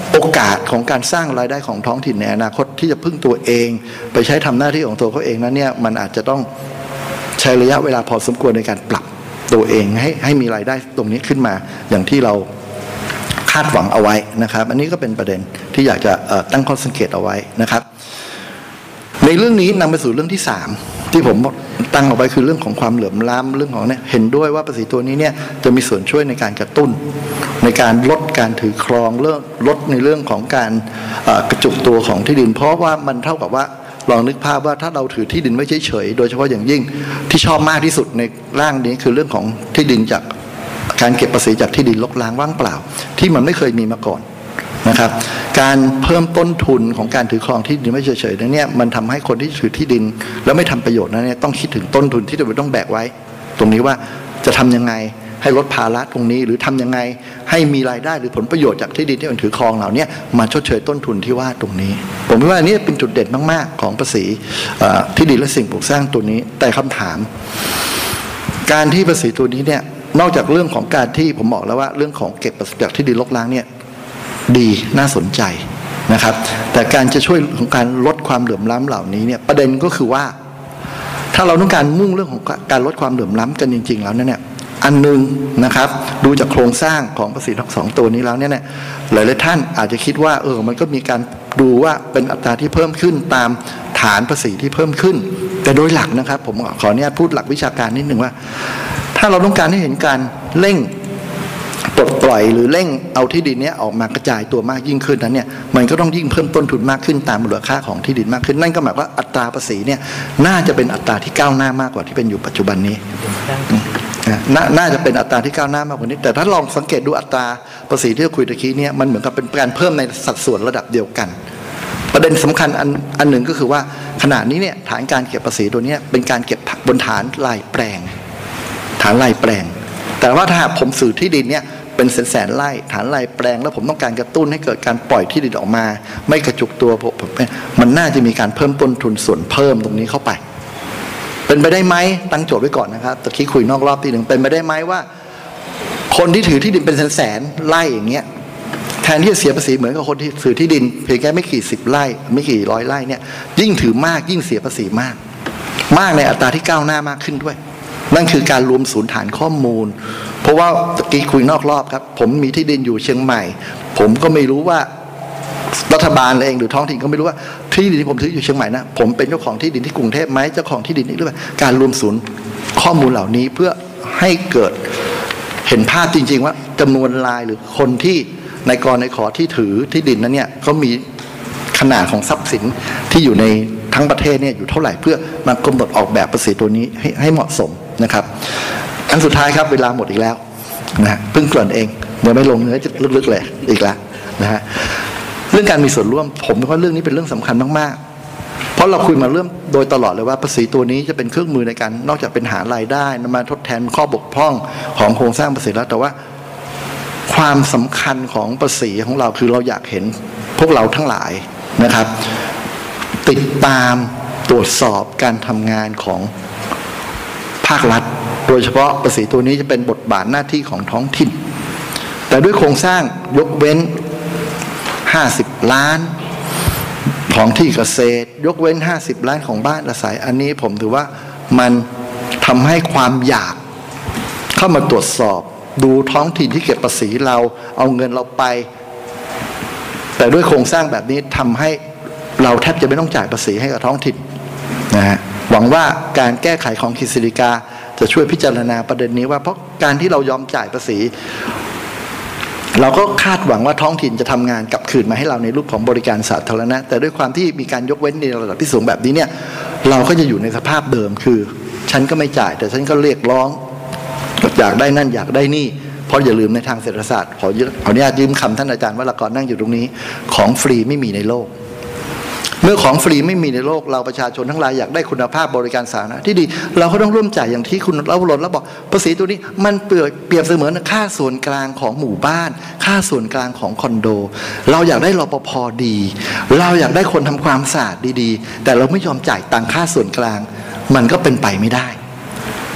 โอกาสของการสร้างรายได้ของท้องถิ่นในอนาคตที่จะพึ่งตัวเองไปใช้ทำหน้าที่ของตัวเขาเองนั้นเนี่ยมันอาจจะต้องใช้ระยะเวลาพอสมควรในการปรับตัวเองให้ให้มีรายได้ตรงนี้ขึ้นมาอย่างที่เราคาดหวังเอาไว้นะครับอันนี้ก็เป็นประเด็นที่อยากจะตั้งข้อสังเกตเอาไว้นะครับในเรื่องนี้นำไปสู่เรื่องที่สามที่ผมตั้งเอาไว้คือเรื่องของความเหลื่อมล้ำเรื่องของเนี่ยเห็นด้วยว่าภาษีตัวนี้เนี่ยจะมีส่วนช่วยในการกระตุ้นในการลดการถือครองเรื่องลดในเรื่องของการกระจุกตัวของที่ดินเพราะว่ามันเท่ากับว่าลองนึกภาพว่าถ้าเราถือที่ดินไม่เฉยๆโดยเฉพาะอย่างยิ่งที่ชอบมากที่สุดในร่างนี้คือเรื่องของที่ดินจากการเก็บภาษีจากที่ดินรกร้างว่างเปล่าที่มันไม่เคยมีมาก่อนนะครับการเพิ่มต้นทุนของการถือครองที่ดินไม่เฉยๆนั้นเนี่ยมันทำให้คนที่ถือที่ดินแล้วไม่ทำประโยชน์นั้นเนี่ยต้องคิดถึงต้นทุนที่เราต้องแบกไว้ตรงนี้ว่าจะทำยังไงให้ลดภาระตรงนี้หรือทำยังไงให้มีรายได้หรือผลประโยชน์จากที่ดินที่มันถือครองเหล่านี้มาชดเชยต้นทุนที่ว่าตรงนี้ผมว่าอันนี้เป็นจุดเด่นมากๆของภาษีที่ดินและสิ่งปลูกสร้างตัวนี้แต่คำถามการที่ภาษีตัวนี้เนี่ยนอกจากเรื่องของการที่ผมบอกแล้วว่าเรื่องของเก็บจากที่ดินรกร้างเนี่ยดีน่าสนใจนะครับแต่การจะช่วยของการลดความเหลื่อมล้ำเหล่านี้เนี่ยประเด็นก็คือว่าถ้าเราต้องการมุ่งเรื่องของการลดความเหลื่อมล้ำกันจริงๆแล้วเนี่ยอันนึงนะครับดูจากโครงสร้างของภาษีทั้งสองตัวนี้แล้วเนี่ยหลายๆท่านอาจจะคิดว่าเออมันก็มีการดูว่าเป็นอัตราที่เพิ่มขึ้นตามฐานภาษีที่เพิ่มขึ้นแต่โดยหลักนะครับผมขออนุญาตพูดหลักวิชาการนิดหนึ่งว่าถ้าเราต้องการให้เห็นการเร่งปลดปล่อยหรือเร่งเอาที่ดินนี้ออกมากระจายตัวมากยิ่งขึ้นนั้นเนี่ยมันก็ต้องยิ่งเพิ่มต้นทุนมากขึ้นตามมูลค่าของที่ดินมากขึ้นนั่นก็หมายว่าอัตราภาษีเนี่ยน่าจะเป็นอัตราที่ก้าวหน้ามากกว่าที่เป็นอยู่ปัจจุบันนี้นน่าจะเป็นอัตราที่ก้าวหน้ามากกว่านี้แต่ถ้าลองสังเกตดูอัตราภาษีที่เราคุยตะกี้เนี่ยมันเหมือนกับเป็นการเพิ่มในสัดส่วนระดับเดียวกันประเด็นสำคัญอันอันหนึ่งก็คือว่าขณะนี้เนี่ยฐานการเก็บภาษีตัวนี้เป็นการเก็บบนฐานลายแปลงฐานลายแปลงแต่ว่าถ้าผมสื่อที่ดินเนี่ยเป็นแสนแสนไร่ฐานลายแปลงแล้วผมต้องการกระตุ้นให้เกิดการปล่อยที่ดินออกมาไม่กระจุกตัวผมมันน่าจะมีการเพิ่มต้นทุนส่วนเพิ่มตรงนี้เข้าไปเป็นไปได้ไหมตั้งโจทย์ไว้ก่อนนะครับตะกี้คุยนอกรอบทีหนึ่งเป็นไปได้ไหมว่าคนที่ถือที่ดินเป็นแสนแสนไร่อย่างเงี้ยแทนที่จะเสียภาษีเหมือนกับคนที่ถือที่ดินเพียงแค่ไม่กี่สิบไร่ไม่กี่ร้อยไร่เนี่ยยิ่งถือมากยิ่งเสียภาษีมากมากในอัตราที่ก้าวหน้ามากขึ้นด้วยนั่นคือการรวมศูนย์ฐานข้อมูลเพราะว่าตะกี้คุยนอกรอบครับผมมีที่ดินอยู่เชียงใหม่ผมก็ไม่รู้ว่ารัฐบาลเองหรือท้องถิ่นก็ไม่รู้ว่าที่ดินที่ผมถืออยู่เชียงใหม่นะผมเป็นเจ้าของที่ดินที่กรุงเทพไหมเจ้าของที่ดินนี้หรือเปล่าการรวมศูนย์ข้อมูลเหล่านี้เพื่อให้เกิดเห็นภาพจริงๆว่าจำนวนรายหรือคนที่ในกรในขอที่ถือที่ดินนั้นเนี่ยเขามีขนาดของทรัพย์สินที่อยู่ในทั้งประเทศเนี่ยอยู่เท่าไหร่เพื่อมากำหนดออกแบบภาษีตัวนี้ให้ให้เหมาะสมนะครับอันสุดท้ายครับเวลาหมดอีกแล้วนะเพิ่งเกริ่นเองเดี๋ยวไม่ลงเนื้อจะลึกๆเลยอีกแล้วนะฮะเรื่องการมีส่วนร่วมผมว่าเรื่องนี้เป็นเรื่องสำคัญมากๆเพราะเราคุยมาเรื่องโดยตลอดเลยว่าภาษีตัวนี้จะเป็นเครื่องมือในการนอกจากเป็นหารายได้นำมาทดแทนข้อบกพร่องของโครงสร้างภาษีแล้วแต่ว่าความสำคัญของภาษีของเราคือเราอยากเห็นพวกเราทั้งหลายนะครับติดตามตรวจสอบการทำงานของภาครัฐโดยเฉพาะภาษีตัวนี้จะเป็นบทบาทหน้าที่ของท้องถิ่นแต่ด้วยโครงสร้างยกเว้นห้าสิบล้านของที่เกษตรยกเว้นห้าสิบล้านของบ้านอาศัยอันนี้ผมถือว่ามันทำให้ความอยากเข้ามาตรวจสอบดูท้องถิ่นที่เก็บภาษีเราเอาเงินเราไปแต่ด้วยโครงสร้างแบบนี้ทำให้เราแทบจะไม่ต้องจ่ายภาษีให้กับท้องถิ่นนะฮะหวังว่าการแก้ไขของกฤษฎีกาจะช่วยพิจารณาประเด็นนี้ว่าเพราะการที่เรายอมจ่ายภาษีเราก็คาดหวังว่าท้องถิ่นจะทำงานกลับคืนมาให้เราในรูปของบริการสาธารณะแต่ด้วยความที่มีการยกเว้นในระดับที่สูงแบบนี้เนี่ยเราก็จะอยู่ในสภาพเดิมคือฉันก็ไม่จ่ายแต่ฉันก็เรียกร้องอยากได้นั่นอยากได้นี่เพราะอย่าลืมในทางเศรษฐศาสตร์ขอขออนุญาตยืมคำท่านอาจารย์วรากรนั่งอยู่ตรงนี้ของฟรีไม่มีในโลกเมื่อของฟรีไม่มีในโลกเราประชาชนทั้งหลายอยากได้คุณภาพบริการสาธารณะที่ดีเราก็ต้องร่วมจ่ายอย่างที่คุณเล่าล้นแล้วบอกภาษีตัวนี้มันเปรียบเปรียบเสมือนค่าส่วนกลางของหมู่บ้านค่าส่วนกลางของคอนโดเราอยากได้รปภ.ดีเราอยากได้คนทำความสะอาดดีๆแต่เราไม่ยอมจ่ายตังค่าส่วนกลางมันก็เป็นไปไม่ได้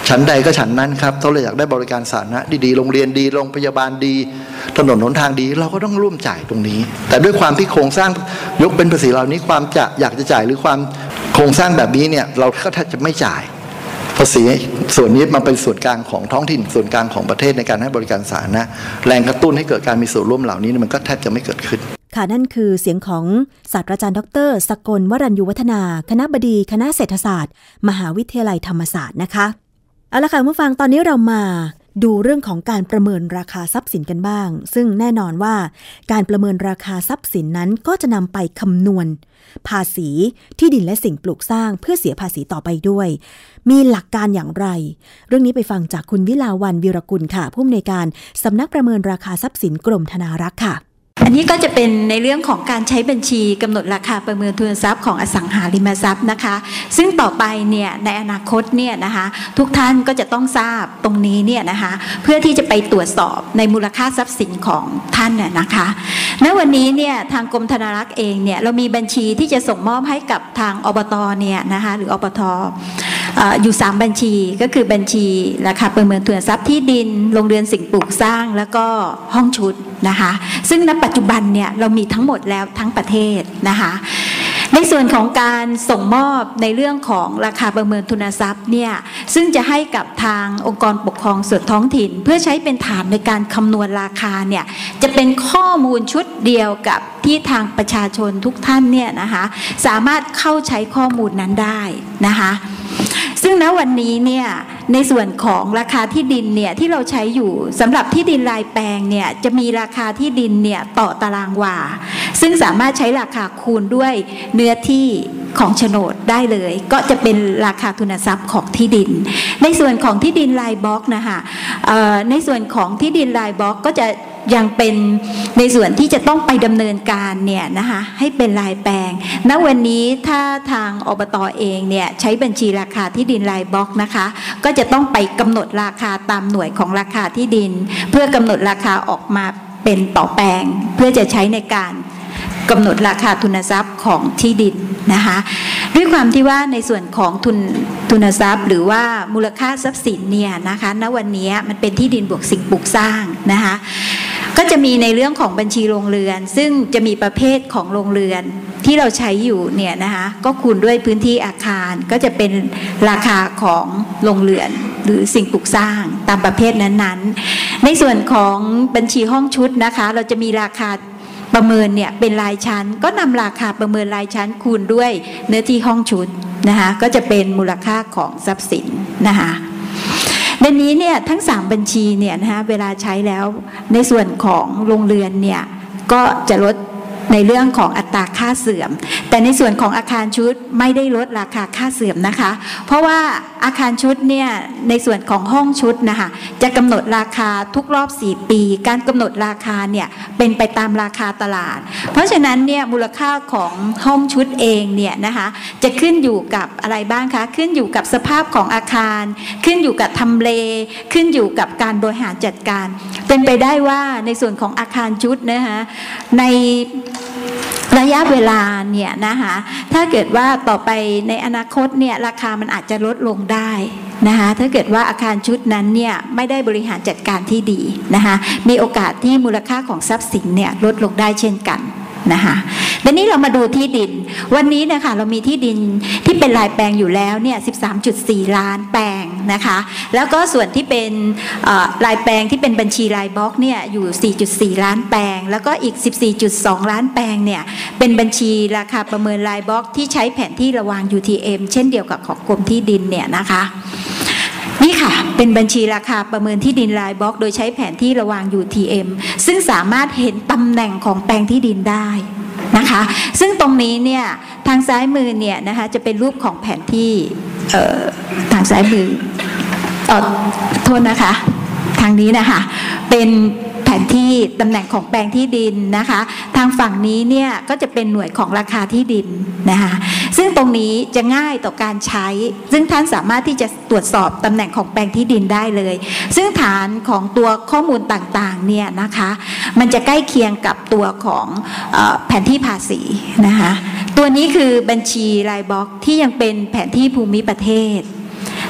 ฉันใดก็ฉันนั้นครับถ้าเราอยากได้บริการสาธารณะดีๆโรงเรียนดีโรงพยาบาลดีถนนหนทางดีเราก็ต้องร่วมจ่ายตรงนี้แต่ด้วยความที่โครงสร้างยกเป็นภาษีเหล่านี้ความจะอยากจะจ่ายหรือความโครงสร้างแบบนี้เนี่ยเราก็แทบจะไม่จ่ายภาษีส่วนนี้มันเป็นส่วนกลางของท้องถิ่นส่วนกลางของประเทศในการให้บริการสาธารณะแรงกระตุ้นให้เกิดการมีส่วนร่วมเหล่านี้มันก็แทบจะไม่เกิดขึ้นค่ะนั่นคือเสียงของศาสตราจารย์ดร.สกลวรัญญูวัฒนาคณบดีคณะเศรษฐศาสตร์มหาวิทยาลัยธรรมศาสตร์นะคะเอาละค่ะผู้ฟังตอนนี้เรามาดูเรื่องของการประเมินราคาทรัพย์สินกันบ้างซึ่งแน่นอนว่าการประเมินราคาทรัพย์สินนั้นก็จะนำไปคำนวณภาษีที่ดินและสิ่งปลูกสร้างเพื่อเสียภาษีต่อไปด้วยมีหลักการอย่างไรเรื่องนี้ไปฟังจากคุณวิลาวันวีรกุลค่ะผู้อำนวยการสำนักประเมินราคาทรัพย์สินกรมธนารักษ์ค่ะอันนี้ก็จะเป็นในเรื่องของการใช้บัญชีกำหนดราคาประเมินทุนทรัพย์ของอสังหาริมทรัพย์นะคะซึ่งต่อไปเนี่ยในอนาคตเนี่ยนะคะทุกท่านก็จะต้องทราบตรงนี้เนี่ยนะคะเพื่อที่จะไปตรวจสอบในมูลค่าทรัพย์สินของท่านน่ยนะคะณวันนี้เนี่ยทางกรมธนารักษ์เองเนี่ยเรามีบัญชีที่จะส่งมอบให้กับทางอบตเนี่ยนะคะหรืออบตอยู่สามบัญชีก็คือบัญชีราคาประเมินทุนทรัพย์ที่ดินโรงเรือนสิ่งปลูกสร้างแล้วก็ห้องชุดนะคะซึ่งณปัจจุบันเนี่ยเรามีทั้งหมดแล้วทั้งประเทศนะคะในส่วนของการส่งมอบในเรื่องของราคาประเมินทุนทรัพย์เนี่ยซึ่งจะให้กับทางองค์กรปกครองส่วนท้องถิ่นเพื่อใช้เป็นฐานในการคำนวณราคาเนี่ยจะเป็นข้อมูลชุดเดียวกับที่ทางประชาชนทุกท่านเนี่ยนะคะสามารถเข้าใช้ข้อมูลนั้นได้นะคะซึ่งณวันนี้เนี่ยในส่วนของราคาที่ดินเนี่ยที่เราใช้อยู่สำหรับที่ดินรายแปลงเนี่ยจะมีราคาที่ดินเนี่ยต่อตารางวาซึ่งสามารถใช้ราคาคูณด้วยเนื้อที่ของโฉนดได้เลยก็จะเป็นราคาทุนทรัพย์ของที่ดินในส่วนของที่ดินรายบล็อกนะคะในส่วนของที่ดินรายบล็อกก็จะยังเป็นในส่วนที่จะต้องไปดำเนินการเนี่ยนะคะให้เป็นรายแปลงณวันนี้ถ้าทางอบต.เองเนี่ยใช้บัญชีราคาที่ดินรายบล็อกนะคะก็จะต้องไปกำหนดราคาตามหน่วยของราคาที่ดินเพื่อกำหนดราคาออกมาเป็นต่อแปลงเพื่อจะใช้ในการกำหนดราคาทุนทรัพย์ของที่ดินนะคะด้วยความที่ว่าในส่วนของทุนทุนทรัพย์หรือว่ามูลค่าทรัพย์สินเนี่ยนะคะณวันนี้มันเป็นที่ดินบวกสิ่งปลูกสร้างนะคะก็จะมีในเรื่องของบัญชีโรงเรือนซึ่งจะมีประเภทของโรงเรือนที่เราใช้อยู่เนี่ยนะคะก็คูณด้วยพื้นที่อาคารก็จะเป็นราคาของโรงเรือนหรือสิ่งปลูกสร้างตามประเภทนั้นๆในส่วนของบัญชีห้องชุดนะคะเราจะมีราคาประเมินเนี่ยเป็นรายชั้นก็นำราคาประเมินรายชั้นคูณด้วยเนื้อที่ห้องชุดนะคะก็จะเป็นมูลค่าของทรัพย์สินนะคะในนี้เนี่ยทั้งสามบัญชีเนี่ยนะคะเวลาใช้แล้วในส่วนของโรงเรือนเนี่ยก็จะลดในเรื่องของอัตราค่าเสื่อมแต่ในส่วนของอาคารชุดไม่ได้ลดราคาค่าเสื่อมนะคะเพราะว่าอาคารชุดเนี่ยในส่วนของห้องชุดนะคะจะกำหนดราคาทุกรอบสี่ปีการกำหนดราคาเนี่ยเป็นไปตามราคาตลาดเพราะฉะนั้นเนี่ยมูลค่าของห้องชุดเองเนี่ยนะคะจะขึ้นอยู่กับอะไรบ้างคะขึ้นอยู่กับสภาพของอาคารขึ้นอยู่กับทำเลขึ้นอยู่กับการบริหารจัดการเป็นไปได้ว่าในส่วนของอาคารชุดนะคะในระยะเวลาเนี่ยนะคะถ้าเกิดว่าต่อไปในอนาคตเนี่ยราคามันอาจจะลดลงได้นะคะถ้าเกิดว่าอาคารชุดนั้นเนี่ยไม่ได้บริหารจัดการที่ดีนะคะมีโอกาสที่มูลค่าของทรัพย์สินเนี่ยลดลงได้เช่นกันนะคะทีนี้เรามาดูที่ดินวันนี้นะคะเรามีที่ดินที่เป็นรายแปลงอยู่แล้วเนี่ย สิบสามจุดสี่ ล้านแปลงนะคะแล้วก็ส่วนที่เป็นรายแปลงที่เป็นบัญชีรายบล็อกเนี่ยอยู่ สี่จุดสี่ ล้านแปลงแล้วก็อีก สิบสี่จุดสอง ล้านแปลงเนี่ยเป็นบัญชีราคาประเมินรายบล็อกที่ใช้แผนที่ระวาง ยู ที เอ็ม เช่นเดียวกับของกรมที่ดินเนี่ยนะคะนี่ค่ะเป็นบัญชีราคาประเมินที่ดินรายบล็อกโดยใช้แผนที่ระวาง ยู ที เอ็ม ซึ่งสามารถเห็นตำแหน่งของแปลงที่ดินได้นะคะซึ่งตรงนี้เนี่ยทางซ้ายมือเนี่ยนะคะจะเป็นรูปของแผนที่ทางซ้ายมือเอ่อโทษนะคะทางนี้นะคะเป็นแผนที่ตำแหน่งของแปลงที่ดินนะคะทางฝั่งนี้เนี่ยก็จะเป็นหน่วยของราคาที่ดินนะคะซึ่งตรงนี้จะง่ายต่อการใช้ซึ่งท่านสามารถที่จะตรวจสอบตำแหน่งของแปลงที่ดินได้เลยซึ่งฐานของตัวข้อมูลต่างๆเนี่ยนะคะมันจะใกล้เคียงกับตัวของเอ่อแผนที่ภาษีนะคะตัวนี้คือบัญชีรายบล็อกที่ยังเป็นแผนที่ภูมิประเทศ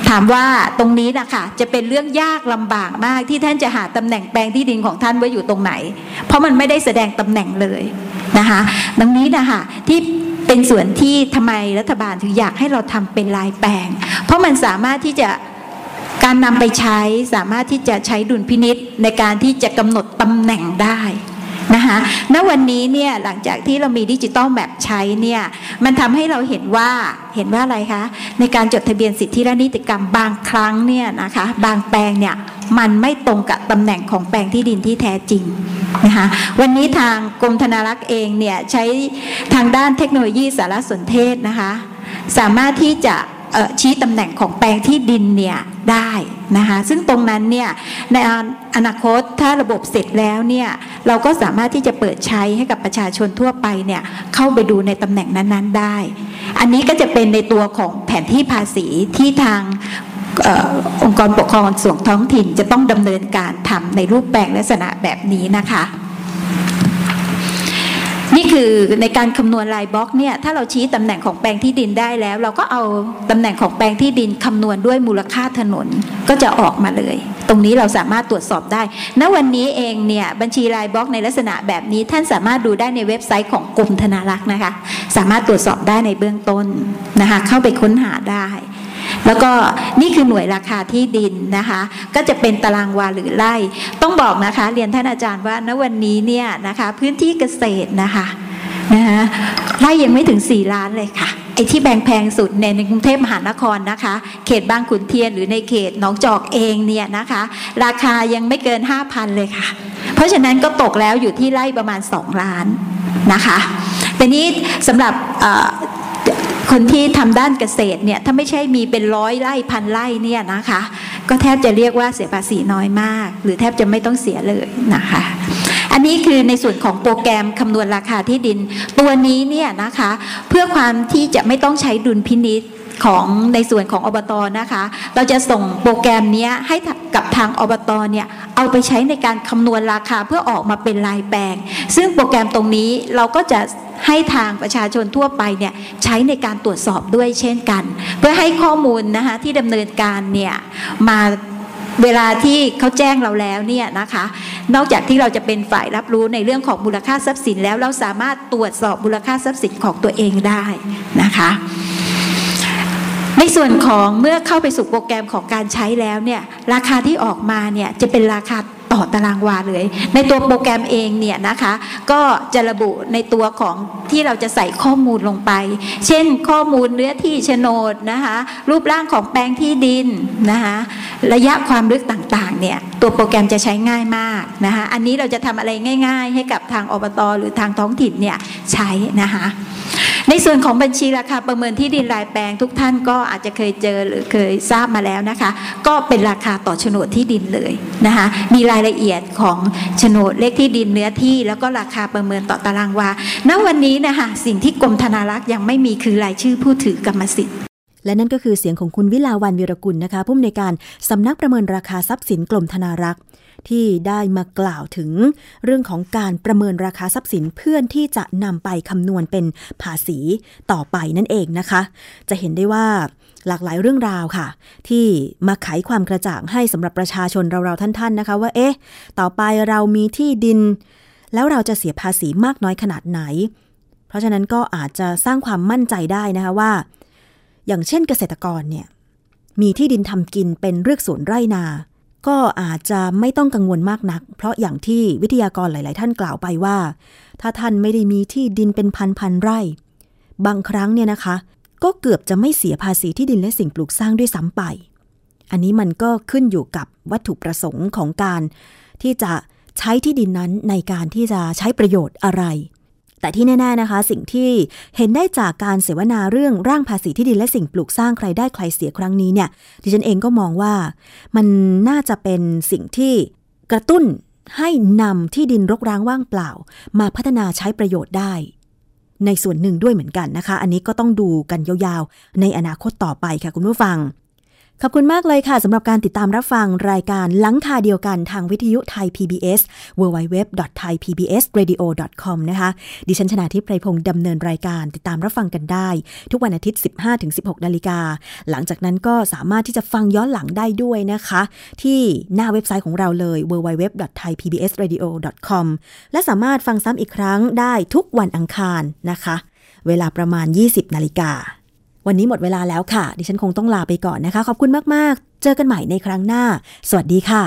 ถามว่าตรงนี้นะคะจะเป็นเรื่องยากลำบากมากที่ท่านจะหาตำแหน่งแปลงที่ดินของท่านไว้อยู่ตรงไหนเพราะมันไม่ได้แสดงตำแหน่งเลยนะคะดังนี้นะคะที่เป็นส่วนที่ทำไมรัฐบาลถึงอยากให้เราทำเป็นลายแปลงเพราะมันสามารถที่จะการนำไปใช้สามารถที่จะใช้ดุลพินิจในการที่จะกำหนดตำแหน่งได้นะคะณวันนี้เนี่ยหลังจากที่เรามีดิจิตอลแบบใช้เนี่ยมันทำให้เราเห็นว่าเห็นว่าอะไรคะในการจดทะเบียนสิทธิและนิติกรรมบางครั้งเนี่ยนะคะบางแปลงเนี่ยมันไม่ตรงกับตำแหน่งของแปลงที่ดินที่แท้จริงนะคะวันนี้ทางกรมธนารักษ์เองเนี่ยใช้ทางด้านเทคโนโลยีสารสนเทศนะคะสามารถที่จะชี้ตำแหน่งของแปลงที่ดินเนี่ยได้นะคะซึ่งตรงนั้นเนี่ยในอนาคตถ้าระบบเสร็จแล้วเนี่ยเราก็สามารถที่จะเปิดใช้ให้กับประชาชนทั่วไปเนี่ยเข้าไปดูในตำแหน่งนั้นๆได้อันนี้ก็จะเป็นในตัวของแผนที่ภาษีที่ทางเอ่อองค์กรปกครองส่วนท้องถิ่นจะต้องดำเนินการทำในรูปแบบลักษณะแบบนี้นะคะนี่คือในการคำนวณลายบล็อกเนี่ยถ้าเราชี้ตำแหน่งของแปลงที่ดินได้แล้วเราก็เอาตำแหน่งของแปลงที่ดินคำนวณด้วยมูลค่าถนนก็จะออกมาเลยตรงนี้เราสามารถตรวจสอบได้ณวันนี้เองเนี่ยบัญชีลายบล็อกในลักษณะแบบนี้ท่านสามารถดูได้ในเว็บไซต์ของกรมธนารักษ์นะคะสามารถตรวจสอบได้ในเบื้องต้นนะคะเข้าไปค้นหาได้แล้วก็นี่คือหน่วยราคาที่ดินนะคะก็จะเป็นตารางวาหรือไร่ต้องบอกนะคะเรียนท่านอาจารย์ว่าณวันนี้เนี่ยนะคะพื้นที่เกษตรนะคะนะคะไร่ยังไม่ถึงสี่ล้านเลยค่ะไอ้ที่แพงแพงสุดในกรุงเทพมหานครนะคะเขตบางขุนเทียนหรือในเขตหนองจอกเองเนี่ยนะคะราคายังไม่เกิน ห้าพัน เลยค่ะเพราะฉะนั้นก็ตกแล้วอยู่ที่ไร่ประมาณสองล้านนะคะแต่นี้สำหรับคนที่ทำด้านเกษตรเนี่ยถ้าไม่ใช่มีเป็นร้อยไร่พันไร่เนี่ยนะคะก็แทบจะเรียกว่าเสียภาษีน้อยมากหรือแทบจะไม่ต้องเสียเลยนะคะอันนี้คือในส่วนของโปรแกรมคำนวณราคาที่ดินตัวนี้เนี่ยนะคะเพื่อความที่จะไม่ต้องใช้ดุลพินิจของในส่วนของอบต.นะคะเราจะส่งโปรแกรมนี้ให้กับทางอบต.เนี่ยเอาไปใช้ในการคำนวณราคาเพื่อออกมาเป็นลายแปลงซึ่งโปรแกรมตรงนี้เราก็จะให้ทางประชาชนทั่วไปเนี่ยใช้ในการตรวจสอบด้วยเช่นกันเพื่อให้ข้อมูลนะคะที่ดำเนินการเนี่ยมาเวลาที่เขาแจ้งเราแล้วเนี่ยนะคะนอกจากที่เราจะเป็นฝ่ายรับรู้ในเรื่องของมูลค่าทรัพย์สินแล้วเราสามารถตรวจสอบมูลค่าทรัพย์สินของตัวเองได้นะคะในส่วนของเมื่อเข้าไปสู่โปรแกรมของการใช้แล้วเนี่ยราคาที่ออกมาเนี่ยจะเป็นราคาต่อตารางวาเลยในตัวโปรแกรมเองเนี่ยนะคะก็จะระบุในตัวของที่เราจะใส่ข้อมูลลงไปเช่นข้อมูลเนื้อที่โฉนดนะคะรูปร่างของแปลงที่ดินนะคะระยะความลึกต่างๆเนี่ยตัวโปรแกรมจะใช้ง่ายมากนะคะอันนี้เราจะทำอะไรง่ายๆให้กับทางอบต.หรือทางท้องถิ่นเนี่ยใช้นะคะในส่วนของบัญชีราคาประเมินที่ดินรายแปลงทุกท่านก็อาจจะเคยเจอหรือเคยทราบมาแล้วนะคะก็เป็นราคาต่อโฉนดที่ดินเลยนะคะมีรายละเอียดของโฉนดเลขที่ดินเนื้อที่แล้วก็ราคาประเมินต่อตารางวาณวันนี้นะคะสิ่งที่กรมธนารักษ์ยังไม่มีคือรายชื่อผู้ถือกรรมสิทธิ์และนั่นก็คือเสียงของคุณวิลาวันวีรกุลนะคะผู้อำนวยการสำนักประเมินราคาทรัพย์สินกรมธนารักษ์ที่ได้มากล่าวถึงเรื่องของการประเมินราคาทรัพย์สินเพื่อที่จะนำไปคำนวณเป็นภาษีต่อไปนั่นเองนะคะจะเห็นได้ว่าหลากหลายเรื่องราวค่ะที่มาไขความกระจ่างให้สำหรับประชาชนเราๆท่านๆนะคะว่าเอ๊ะต่อไปเรามีที่ดินแล้วเราจะเสียภาษีมากน้อยขนาดไหนเพราะฉะนั้นก็อาจจะสร้างความมั่นใจได้นะคะว่าอย่างเช่นเกษตรกรเนี่ยมีที่ดินทำกินเป็นเรือกสวนไร่นาก็อาจจะไม่ต้องกังวลมากนักเพราะอย่างที่วิทยากรหลายๆท่านกล่าวไปว่าถ้าท่านไม่ได้มีที่ดินเป็นพันๆไร่บางครั้งเนี่ยนะคะก็เกือบจะไม่เสียภาษีที่ดินและสิ่งปลูกสร้างด้วยซ้ำไปอันนี้มันก็ขึ้นอยู่กับวัตถุประสงค์ของการที่จะใช้ที่ดินนั้นในการที่จะใช้ประโยชน์อะไรแต่ที่แน่ๆนะคะสิ่งที่เห็นได้จากการเสวนาเรื่องร่างภาษีที่ดินและสิ่งปลูกสร้างใครได้ใครเสียครั้งนี้เนี่ยดิฉันเองก็มองว่ามันน่าจะเป็นสิ่งที่กระตุ้นให้นำที่ดินรกร้างว่างเปล่ามาพัฒนาใช้ประโยชน์ได้ในส่วนหนึ่งด้วยเหมือนกันนะคะอันนี้ก็ต้องดูกันยาวๆในอนาคตต่อไปค่ะคุณผู้ฟังขอบคุณมากเลยค่ะสำหรับการติดตามรับฟังรายการหลังคาเดียวกันทางวิทยุไทย พี บี เอส ดับเบิลยู ดับเบิลยู ดับเบิลยู ดอท ไทย พี บี เอส เรดิโอ ดอท คอม นะคะดิฉันชนาธิป ไพรพงษ์ดำเนินรายการติดตามรับฟังกันได้ทุกวันอาทิตย์ สิบห้าถึงสิบหก นาฬิกาหลังจากนั้นก็สามารถที่จะฟังย้อนหลังได้ด้วยนะคะที่หน้าเว็บไซต์ของเราเลย ดับเบิลยู ดับเบิลยู ดับเบิลยู ดอท ไทย พี บี เอส เรดิโอ ดอท คอม และสามารถฟังซ้ำอีกครั้งได้ทุกวันอังคารนะคะเวลาประมาณ ยี่สิบ นาฬิกาวันนี้หมดเวลาแล้วค่ะดิฉันคงต้องลาไปก่อนนะคะขอบคุณมากๆเจอกันใหม่ในครั้งหน้าสวัสดีค่ะ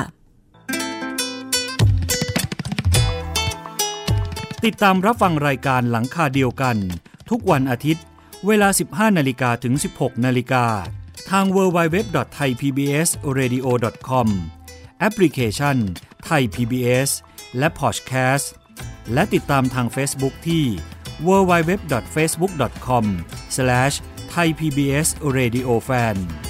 ติดตามรับฟังรายการหลังคาเดียวกันทุกวันอาทิตย์เวลา สิบห้า นาฬิกาถึง สิบหก นาฬิกาทาง ดับเบิลยู ดับเบิลยู ดับเบิลยู ดอท ไทย พี บี เอส เรดิโอ ดอท คอม แอปพลิเคชัน Thai พี บี เอส และ Podcast และติดตามทาง Facebook ที่ ดับเบิลยู ดับเบิลยู ดับเบิลยู ดอท เฟซบุ๊ก ดอท คอม สแลช ไทย พี บี เอส เรดิโอ แฟน